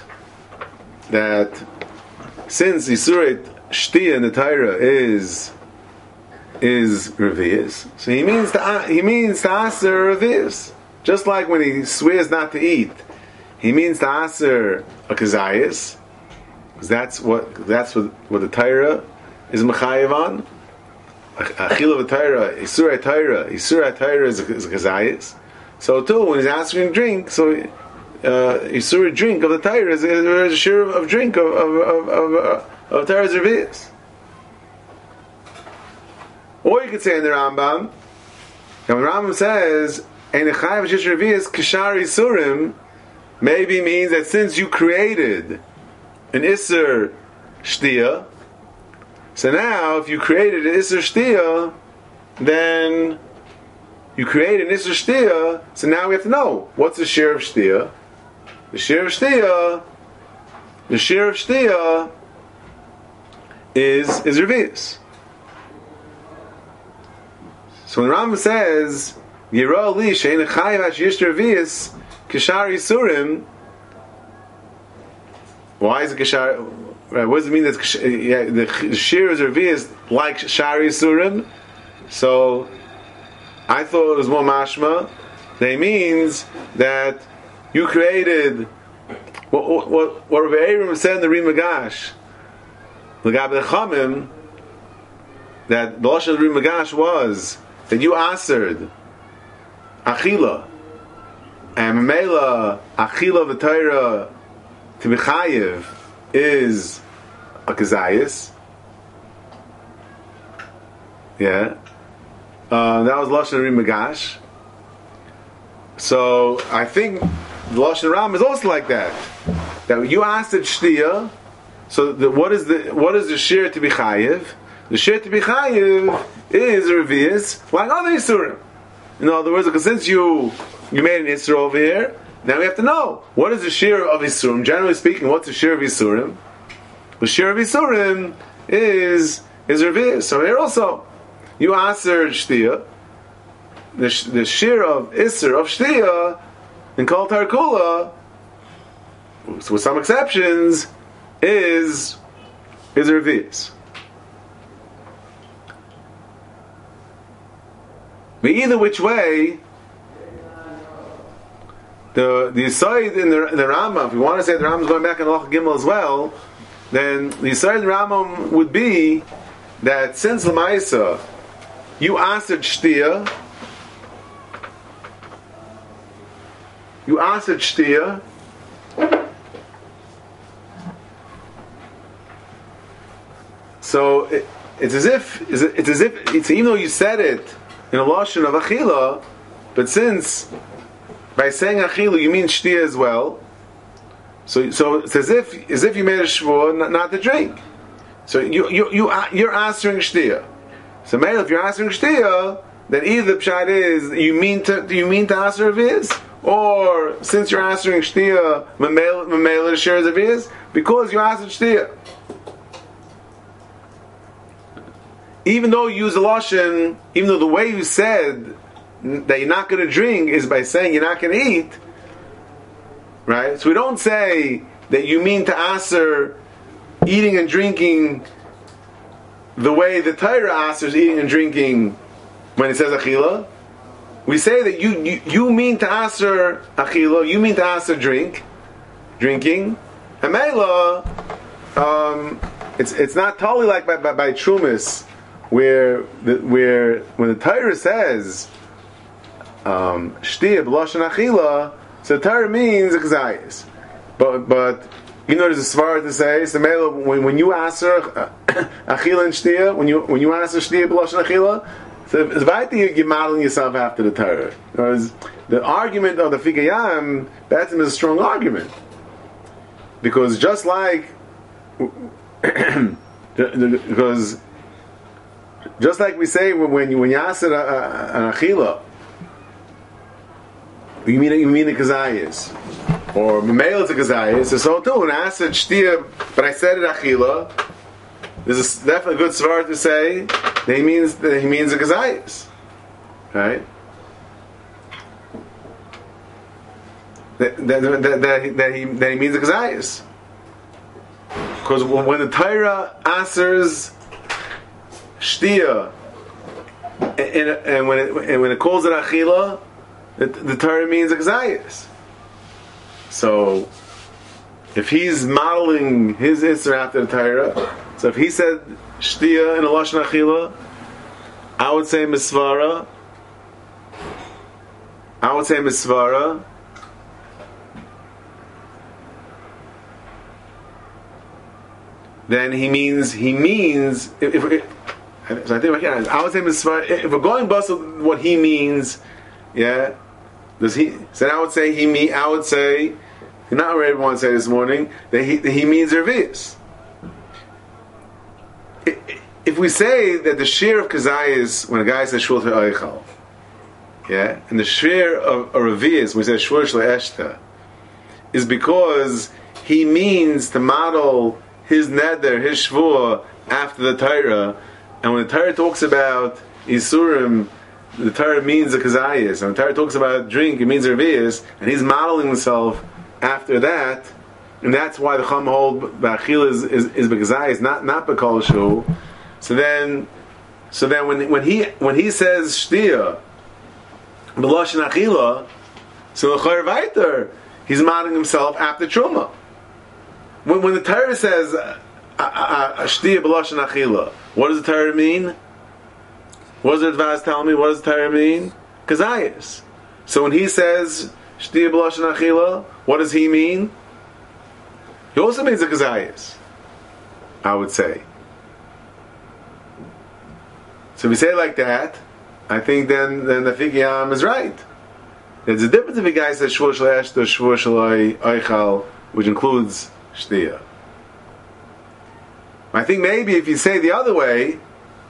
since Yisurit Shtia in the Torah is revius, so he means to aser revius. Just like when he swears not to eat, he means to aser a kazayis, because that's what the Torah is mechayev on. Achila v'Torah, Isur HaTorah is a kazayis. So too, when he's answering drink, so Isur drink of the Torah is a share of drink of Torah's revius. Or you could say in the Rambam, and when Rambam says Ein echayev shish revius k'shar Isurim, maybe means that since you created an Isur Shtia, so now, if you created an Isser Shtia, then you create an Isser Shtia, so now we have to know, what's the share of Shtia? The share of Shtia is Revius. So when Rambam says, Yira li she'en echayev at shish Revius, k'shar Yisurim, why is it k'shar? Right, what does it mean that the shir is revius like shari surim? So I thought it was more mashma. That means that you created what Rabbi Abraham said in the Ri Magash, L'gab Chamim, that the lashon of the Ri Magash was that you answered achila and memela achila v'Torah to be chayiv is a kazayis. Yeah. That was Lashon Ri Magash. So I think the Lashon Ram is also like that. That you asked it shtia. So what is the shir to be chayiv? The shir to be chayiv is revius like other isurim. In other words, because since you made an isur over here, now we have to know, what is the shir of Yisurim? Generally speaking, what's the shir of Yisurim? The shir of Yisurim is revius. So here also, you answer Shtia, the shir of Isser of Shtia, in Kol Tarkula, with some exceptions, is revius. But either which way, the side in the Rambam, if we want to say the Rambam is going back in Lach Gimel as well, then the side in the Rambam would be that since Lamaisa, you answered Shtia, so it's as if even though you said it in a lashon of achila, but since by saying achila you mean shtia as well, so it's as if you made a shvur not to drink. So you're answering shtia. So maybe if you're answering shtia, then either the pshat is you mean to aser Revius, or since you're answering shtia, memela shares Revius, because you answered shtia. Even though you use a lashon, even though the way you said that you're not going to drink is by saying you're not going to eat, right? So we don't say that you mean to aser eating and drinking the way the Torah asers eating and drinking when it says achila. We say that you mean to aser achila, you mean to aser drinking, and mela, it's not totally like by Trumas, where when the Torah says shtia b'lashon achila, so the Torah means exayis. But you know there's a svara to say so when you aser achila and shtia, when you aser shtia b'lashon achila, so it's right that you're modeling yourself after the Torah. Because the argument of the Fikayam, that's a strong argument, because just like just like we say when you aser an achila, you mean a kazayis, or memel it's a kazayis. So too when I aser shtia, but I said it achila, there's definitely a good svar to say that he means a kazayis, right? That he means a kazayis, because when the Torah asers shtia, and when it calls it achila, the Torah means exayis. So if he's modeling his isra after the Torah, so if he said shtia in a lashon achila, I would say misvara. Then he means if so I think I would say misvara. If we're going bust what he means, yeah. Does he? So I would say I would say, not what everyone said this morning, that he means Revius. If we say that the shear of kazayis when a guy says shul eichel, yeah, and the shear of Revius when he says shul eshta, is because he means to model his neder, his shvua after the Torah, and when the Torah talks about isurim, the Torah means the kazayis. And when the Torah talks about drink, it means Revius, and he's modeling himself after that, and that's why the Chum hold ba'achil is bekazayis, not b'kol shu. So then when he says shtia b'lashon achila, so l'chayr vayter, he's modeling himself after truma. When the Torah says shtia b'lashon achila, what does the Torah mean? What does the Advaz tell me? What does the Torah mean? Kazayis. So when he says shtia b'lashon achila, what does he mean? He also means a kazayis, I would say. So if we say it like that, I think then the Fikiyam is right. There's a difference if a guy says shvur shel eshta, shvur shel eichal, which includes shtia. I think maybe if you say the other way,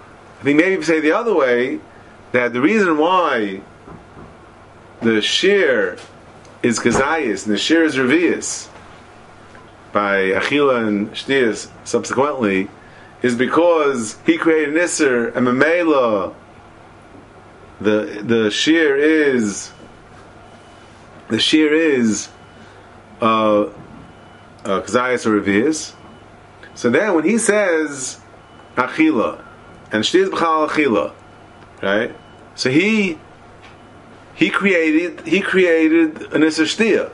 that the reason why the shear is kazayis and the shear is revius by achila and shtiyas subsequently is because he created an isser and memela the shear is kazayis or revius. So then when he says achila and shtiyas b'chal achila, right? So he created an isser shtia.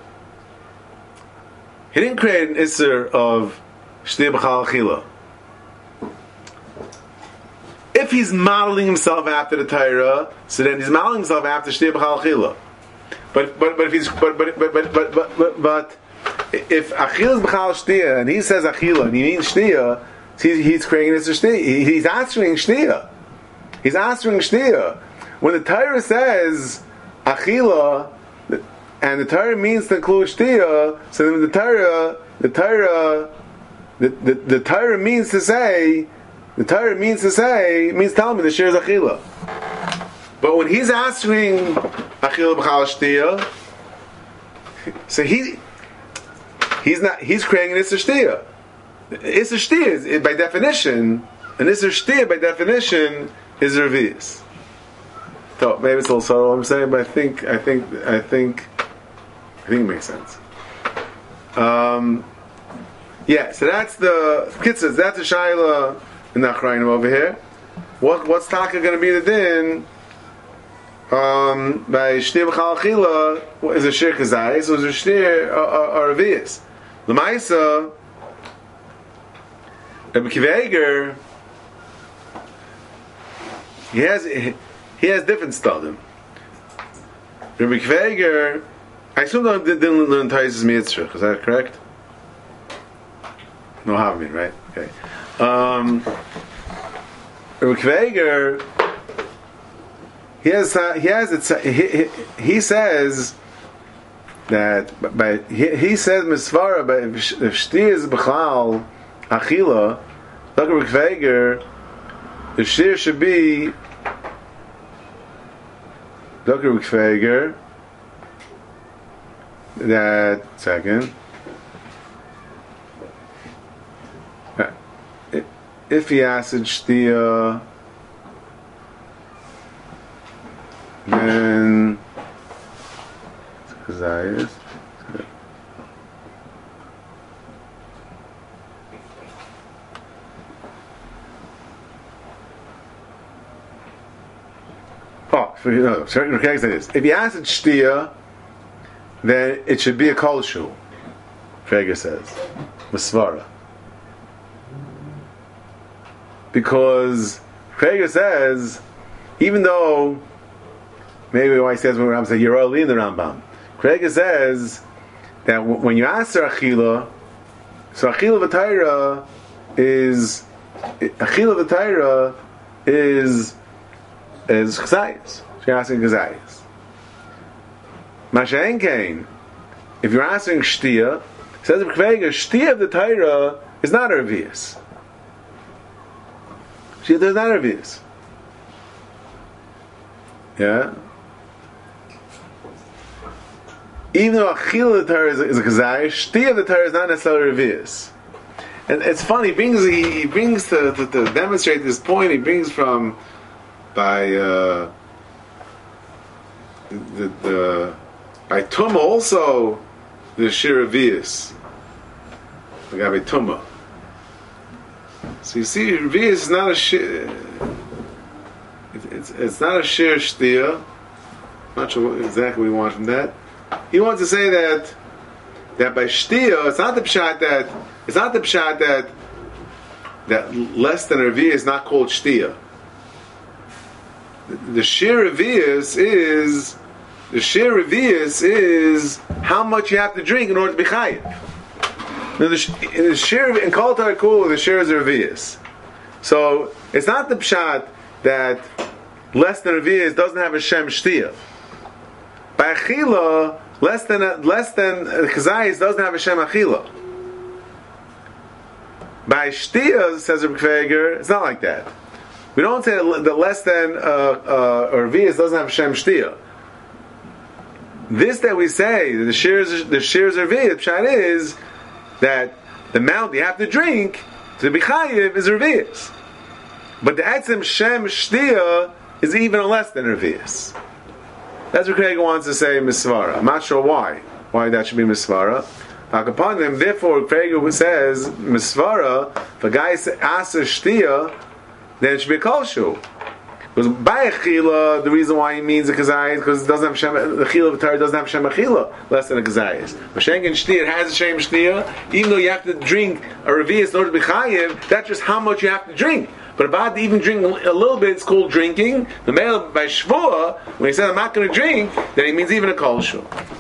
He didn't create an isser of shtia b'chal achila. If he's modeling himself after the Torah, so then he's modeling himself after shtia b'chal achila. But if achila is b'chal shtia and he says achila and he means shtia, he's creating an isser shtia. He's answering shtia. He's answering shtia. When the Torah says achila, and the Torah means to include shtia, so then the Torah means to say, means telling me the shir is achila. But when he's answering Achila B'chal Shtia, so he's creating an Isser Shtia. Isser Shtia is by definition, an Isser Shtia by definition is Revius. So maybe it's a little subtle what I'm saying, but I think it makes sense. Yeah, so that's the Kitzes, that's the Shaila in the Achrayim over here. What's Taka going to be the din? By Shtir B'chal Achila is a Shir Kazayis, so is a Shtir or Revius. L'maisa, Rabbi Akiva Eiger, he has different stadim. Rabbi Akiva Eiger, I assume they didn't learn Taisus Mitzrach, is that correct? No, Havmin, right? Okay. Rabbi Akiva Eiger, he says that he says Misvara, but if Shtir is B'chal Achila, look at Rabbi Akiva Eiger, the Shtir should be Dr. Rukfeger, that second. If he acid shtia, then Chazayas. If you acid shtia, then it should be a kolshu. Feger says, Masvara. Because Feger says, even though maybe why he says when Rambam says you're early in the Rambam, Feger says that when you answer achila, so achila v'tayra is chazayis. You're asking chazayis. Masha'en kain, if you're answering shtia, says the Kvega, shtia of the Torah is not a revius. Shtia is not a revius. Yeah? Even though achila of the Torah is a chazayis, shtia of the Torah is not necessarily a revius. And it's funny, he brings to demonstrate this point, he brings from by by Tumah also the Shir Revius. We got by Tumah. So you see, Revius is not a Shir. It's not a Shir Shtia. Not sure what exactly we want from that. He wants to say that by Shtia, it's not the pshat that less than a Revius is not called Shtia. The Shir Revius is how much you have to drink in order to be chayiv. Now the Shir in Kol Tarakul, the Shir is a Revius. So it's not the pshat that less than Revius doesn't have a Shem Shtia. By Achila, less than Chazayis doesn't have a Shem Achila. By Shtia, says Reb Kveger, it's not like that. We don't say that less than Revius doesn't have Shem Shtia. This that we say, the shears Revius, pshat is that the amount you have to drink to be chayiv is Revius. But the etzem Shem Shtia is even less than Revius. That's what Krega wants to say in Misvara. I'm not sure why that should be Misvara. Upon them, therefore, Krega says Misvara, if a guy asks Shtia, then it should be a kolshu. Because by achila, the reason why he means a kazayis because it doesn't have shem. The chila of the Torah doesn't have shem achila less than a kazayis. But shenken shtia, it has a shem shtia. Even though you have to drink a revius in order to be chayiv, that's just how much you have to drink. But about to even drink a little bit, it's called drinking. The male by shvua, when he says I'm not going to drink, then he means even a kolshu.